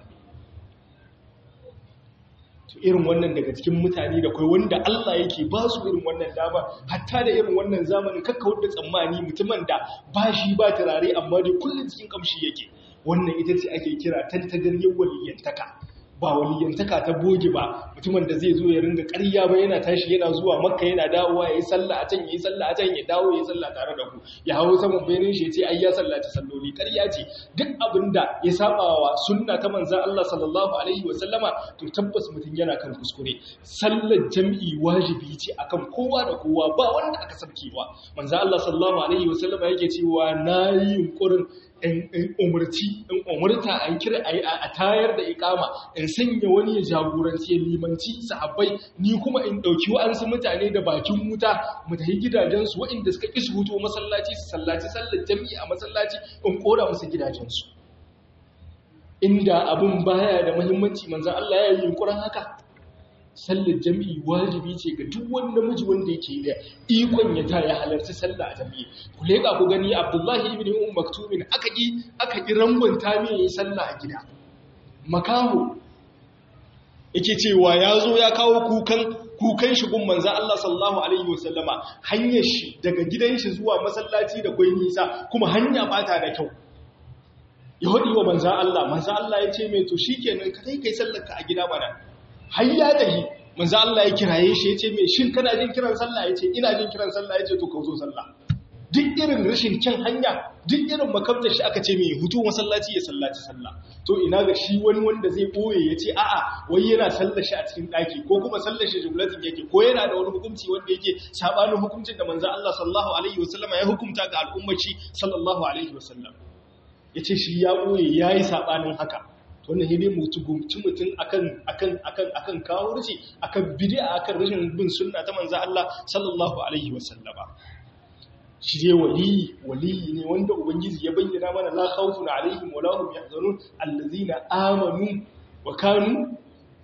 irin wannan daga cikin mutane da kai wanda Allah yake ba su irin wannan dama hatta da irin wannan zamanin kakka wadda tsammani mutumin da ba shi ba turare amma dai kullum cikin kamshi yake wannan ita ce ake kira tantagar yin waliyantaka ba waliyantaka ta boge ba mutumin da zai zo ya ringa ƙarya ba yana tashi yana zuwa makka yana dawowa ya yi sallah a can ya yi sallah a can ya dawo ya yi sallah tare da ku ya hawo saman bayanin shi ya ce ai ya sallaci salloli ƙarya ce duk abin da ya saba wa sunna ta manzan Allah sallallahu alaihi wa sallama to tabbas mutum yana kan kuskure sallar jam'i wajibi ce akan kowa da kowa ba wanda aka sabkewa manzan Allah sallallahu alaihi wa sallama yake cewa nayi yunkurin in umurta an kira a tayar da ikama in sanya wani ya jagoranci ya limanci sahabbai ni kuma in dauki wa'ansu mutane da bakin wuta mu tafi gidajensu waɗanda suka ƙi su huto masallaci su sallaci sallar jami'i a masallaci in kora musu gidajensu inda abun baya da muhimmanci manzon Allah ya yi yunkurin haka sallar jami'i wajibi ce ga duk wani namiji wanda yake da ikon ya ta ya halarci sallah a jami'i ku leka ku gani Abdullahi ibn Maktum aka ki rangwanta mai yayin sallah a gida makaho yake cewa yazo ya kawo kukan shi gun manzo Allah sallallahu alaihi wasallama hanyar shi daga gidan shi zuwa masallaci da kwai nisa kuma hanya bata da kyau ya hodi wa manzo Allah ya ce mai to shikenan kai sallar ka a gida bana hayya da yi manzo Allah ya kiraye shi ya ce mai shin kana jin kiran sallah ya ce ina jin kiran sallah ya ce to ka zo sallah duk irin rashin kyan hanya duk irin makabtar shi aka ce mai hutu masallaci ya sallaci sallah to ina ga shi wani wanda zai boye ya ce a'a wai yana sallar shi a cikin daki ko kuma sallar shi jumlatin yake ko yana da wani hukunci wanda yake sabanin hukuncin da manzo Allah sallallahu alaihi wasallama ya hukunta ga al'ummar shi sallallahu alaihi wasallam yace shi ya boye yayi sabanin haka wannan ne mutum akan kawurci akan bid'a akan rashin bin sunna ta manzo Allah sallallahu alaihi wasallama shi ne waliyi ne wanda ubangiji ya bayyana mana la khawfun alaihim wa lahum yahzanun allazina amanu wa kanu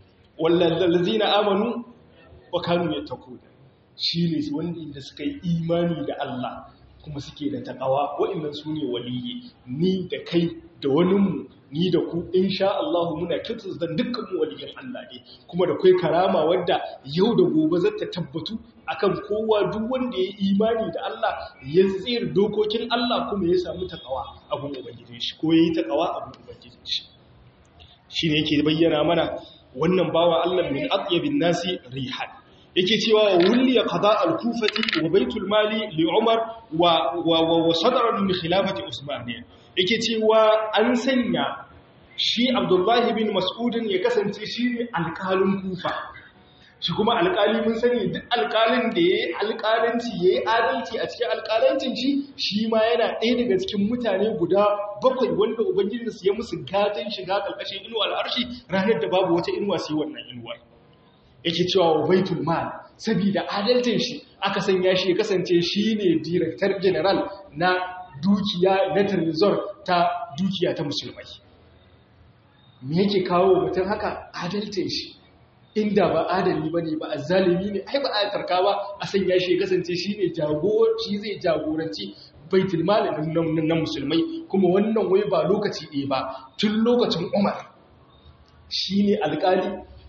yattaqun shi ne wanda suka yi imani da Allah kuma suke da takawa wa'annan su ne waliyi ni da kai da waninmu ni da ku insha Allah muna kirtus dan dukkan mu waliyin Allah ne kuma da kai karama wadda yau da gobe za ta tabbatu akan kowa duk wanda ya imani da Allah ya tsira dokokin Allah kuma ya samu takawa abun ubangijin shi ko yayi takawa abun ubangijin shi shine yake bayyana mana wannan bawa Allah min atyabin nasi rihan yake cewa wulliya qada al-kufati wa baitul mali li umar wa sadara min khilafati usman yake cewa an sanya shi Abdullahi bin Mas'udin ya kasance shi ne alƙalin Kufa shi kuma alƙali mun sani duk alƙalin da yayi alƙalanci yayi adalci a cikin alƙalancin shi ma yana ɗaya daga cikin mutane guda 7 wanda ubangijinsu ya musu gatan shiga ƙarƙashin inuwa al'arshi ranar da babu wata inuwa sai wannan inuwa yake cewa wa baitul mal saboda adalcin shi aka sanya shi ya kasance shine director general na dukiya na trezor ta dukiya ta musulmai me yake kawo mutum haka adalcin shi inda ba adali bane ba azzalimi ne ai ba a tarka ba a sanya shi ya kasance shine shi zai jagoranci baitul mal na musulmai kuma wannan wai ba lokaci ɗaya ba tun lokacin Umar shine alƙali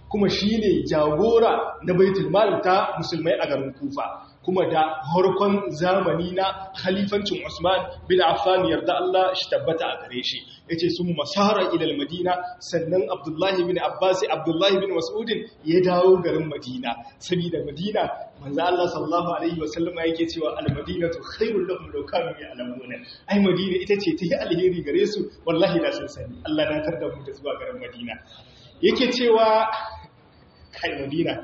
kuma shine jagora na baitul mal ta musulmai a garin Kufa, kuma da harkon zamani na khalifancin Usman bin Affan yarda Allah shi tabbata a gare shi. Yace sun masara ila Madina, sannan Abdullahi bin Abbas, Abdullahi bin Mas'ud ya dawo garin Madina. Saboda Madina manzo Allah sallallahu alaihi wasallam yake cewa al-Madinatu khairul lahum law kanu ya'lamuna. Ai Madina ita ce ta yi alheri gare su, wallahi da sun sani. Allah na tarda mu da zuwa garin Madina. Yake cewa kai Madina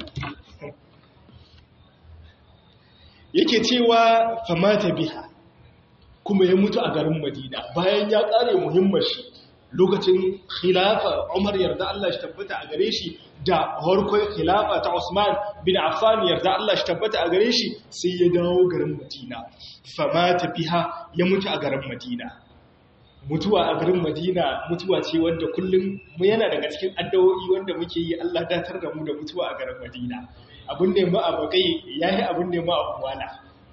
yake cewa famata biha, kuma ya mutu a garin Madina bayan ya kare muhimmar shi lokacin khilafa Umar yarda Allah shi tabbata a gare shi da harkar khilafa ta Usman bin Affan yarda Allah shi tabbata a gare shi, sai ya dawo garin Madina. Famata biha, ya mutu a garin Madina. Mutuwa a garin Madina mutuwa ce wanda kullum mu yana daga cikin addu'o'i wanda muke yi, Allah datar da mu da mutuwa a garin Madina. Abin da mu abakai yayi abin da mu abuwala.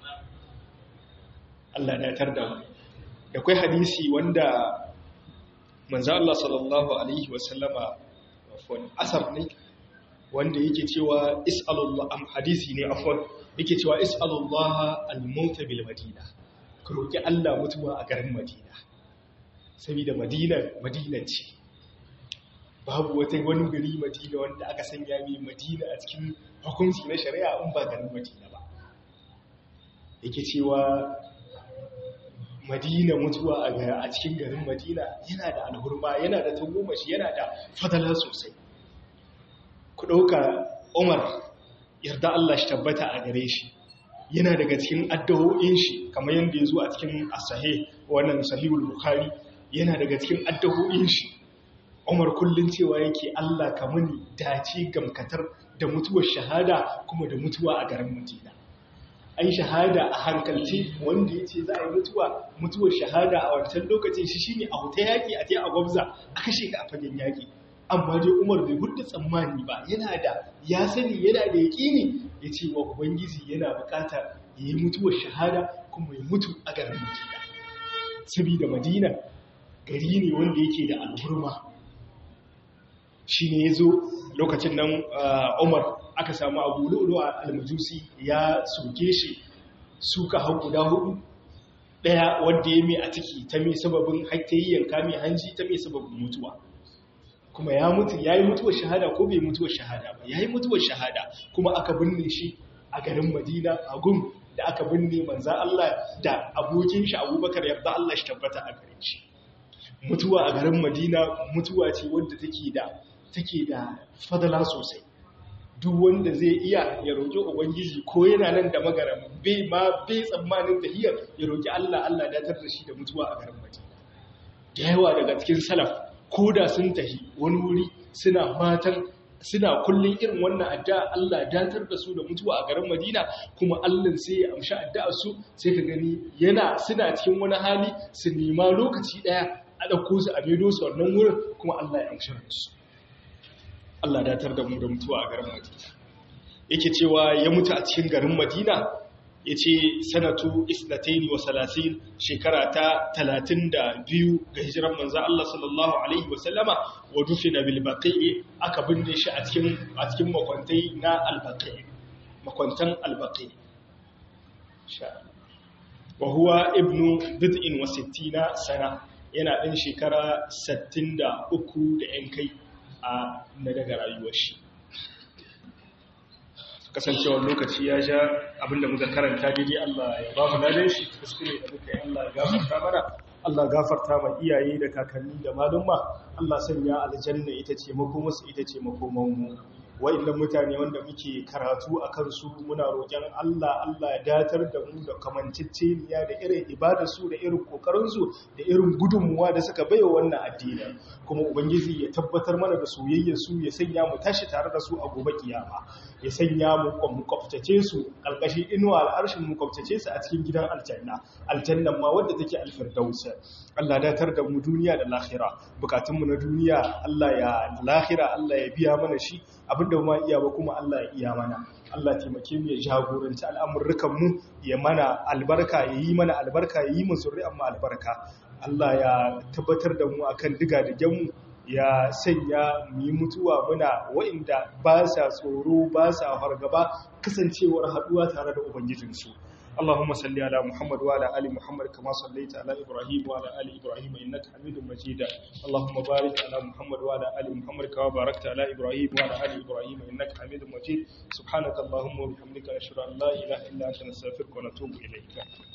Allah datar da mu. Da kai hadisi wanda manzo Allah sallallahu alaihi wasallama asar ne wanda yake cewa is'alullah, hadisi ne afwan, yake cewa is'alullah al-maut bil Madina. Ku roki Allah mutuwa a garin Madina. Saboda Madina ce, babu wani gari Madina wanda aka sanya mai Madina a cikin hukunci na shari'a in ba garin Madina ba. Yake cewa Madina, mutuwa a cikin garin Madina yana da alhurma, yana da tagomashi, yana da fadala sosai. Ku ɗauka Umar yarda Allah shi tabbata a gare shi, yana daga cikin addu'o'in shi kamar yadda ya zo a cikin as-sahih, wannan sahihul Bukhari, yana daga cikin addu'o'in shi. Umar kullun cewa yake Allah ka muni dace gamkatar da mutuwar shahada kuma da mutuwa a garin Madina. Ai shahada a hankalci wanda yace za a yi mutuwar shahada a wancan lokacin shi shine a huta yaki a je a gwabza a kashe ka a fagen yaki. Amma dai Umar bai gudda tsammani ba, yana da ya sani, yana da yaqini, yace wa ubangiji yana bukata yayi mutuwar shahada kuma ya mutu a garin Madina. Saboda Madina gari ne wanda yake da alhurma. Shi ne ya zo lokacin nan Umar aka samu Abu Lu'lu'a al-Majusi ya soke shi suka hau guda hudu, daya wanda ya mai a ciki ta mai sababin yanka mai hanji ta mai sababin mutuwa, kuma ya mutu, ya yi mutuwar shahada ko bai mutuwar shahada ba, ya yi mutuwar shahada, kuma aka binne shi a garin Madina a gun da aka binne manzan Allah da abokin shi Abubakar yarda Allah shi tabbata a gare shi. Mutuwa a garin Madina mutuwa ce wadda take da fadala sosai. Duk wanda zai iya ya roƙi Ubangiji ko yana nan da magaram bai tsammanin tahiyar ya roƙi Allah datar da shi da mutuwa a garin Madina. Da yawa daga cikin salaf ko da sun tahi wani wuri suna kullun irin wannan addu'a Allah datar da su da mutuwa a garin Madina, kuma Allah sai ya amshi addu'ar su, sai ka gani suna cikin wani hali su nema lokaci daya a ɗauko su a bedo su wannan wurin, kuma Allah ya amshi su. Allah datar da mu da mutuwa a garin Madina. Yake cewa ya mutu a cikin garin Madina, yace sanatu 32, shekara ta 32 ga hijiran manzo Allah sallallahu alaihi wasallama, wa dufina bil baqi, aka binne shi a cikin makwantai na al-baqi, makwantan al-baqi. Wa huwa ibnu 69 sana, yana ɗan shekara 63 da ‘yan kai na daga rayuwar shi. Kasancewar lokaci ya sha, abinda muka karanta daidai Allah ya ba mu ladan shi, kuskure da muka yi Allah ya gafarta mana, Allah gafarta ma iyaye da kakanni da malumma, Allah sanya aljanna ita ce makomarsu, ita ce makomanmu. Wa'annan mutane wanda muke karatu a kansu muna roƙon Allah ya datar da mu da kamanceceniya da irin ibadarsu da irin kokarinsu da irin gudunmuwa da suka baiwa wannan addini, kuma ubangiji ya tabbatar mana da soyayyarsu, ya sanya mu tashi tare da su a gobe kiyama, ya sanya mu kwaftace su ƙarƙashin inuwa al'arshin, mu kwaftace su a cikin gidan aljannan ma wadda take alfirdaus. Allah datar da mu duniya da lahira, bukatunmu na duniya Allah ya lahira Allah ya biya mana shi, abinda ma iya ba kuma Allah ya iya mana. Allah taimake mu ya jagoranci al'amurrukan mu, ya mana albarka, ya yi mana albarka, ya yi mu zuri'an mu albarka. Allah ya tabbatar da mu akan digadigen mu ya sanya mu yi mutuwa muna wa'inda ba sa tsoro ba sa fargaba kasancewar haduwa tare da ubangijinsu. اللهم صل على محمد وعلى ال محمد كما صليت على ابراهيم وعلى ال ابراهيم انك حميد مجيد. اللهم بارك على محمد وعلى ال محمد كما باركت على ابراهيم وعلى ال ابراهيم انك حميد مجيد. سبحانك اللهم وبحمدك نشهد ان لا اله الا انت نستغفرك ونتوب اليك.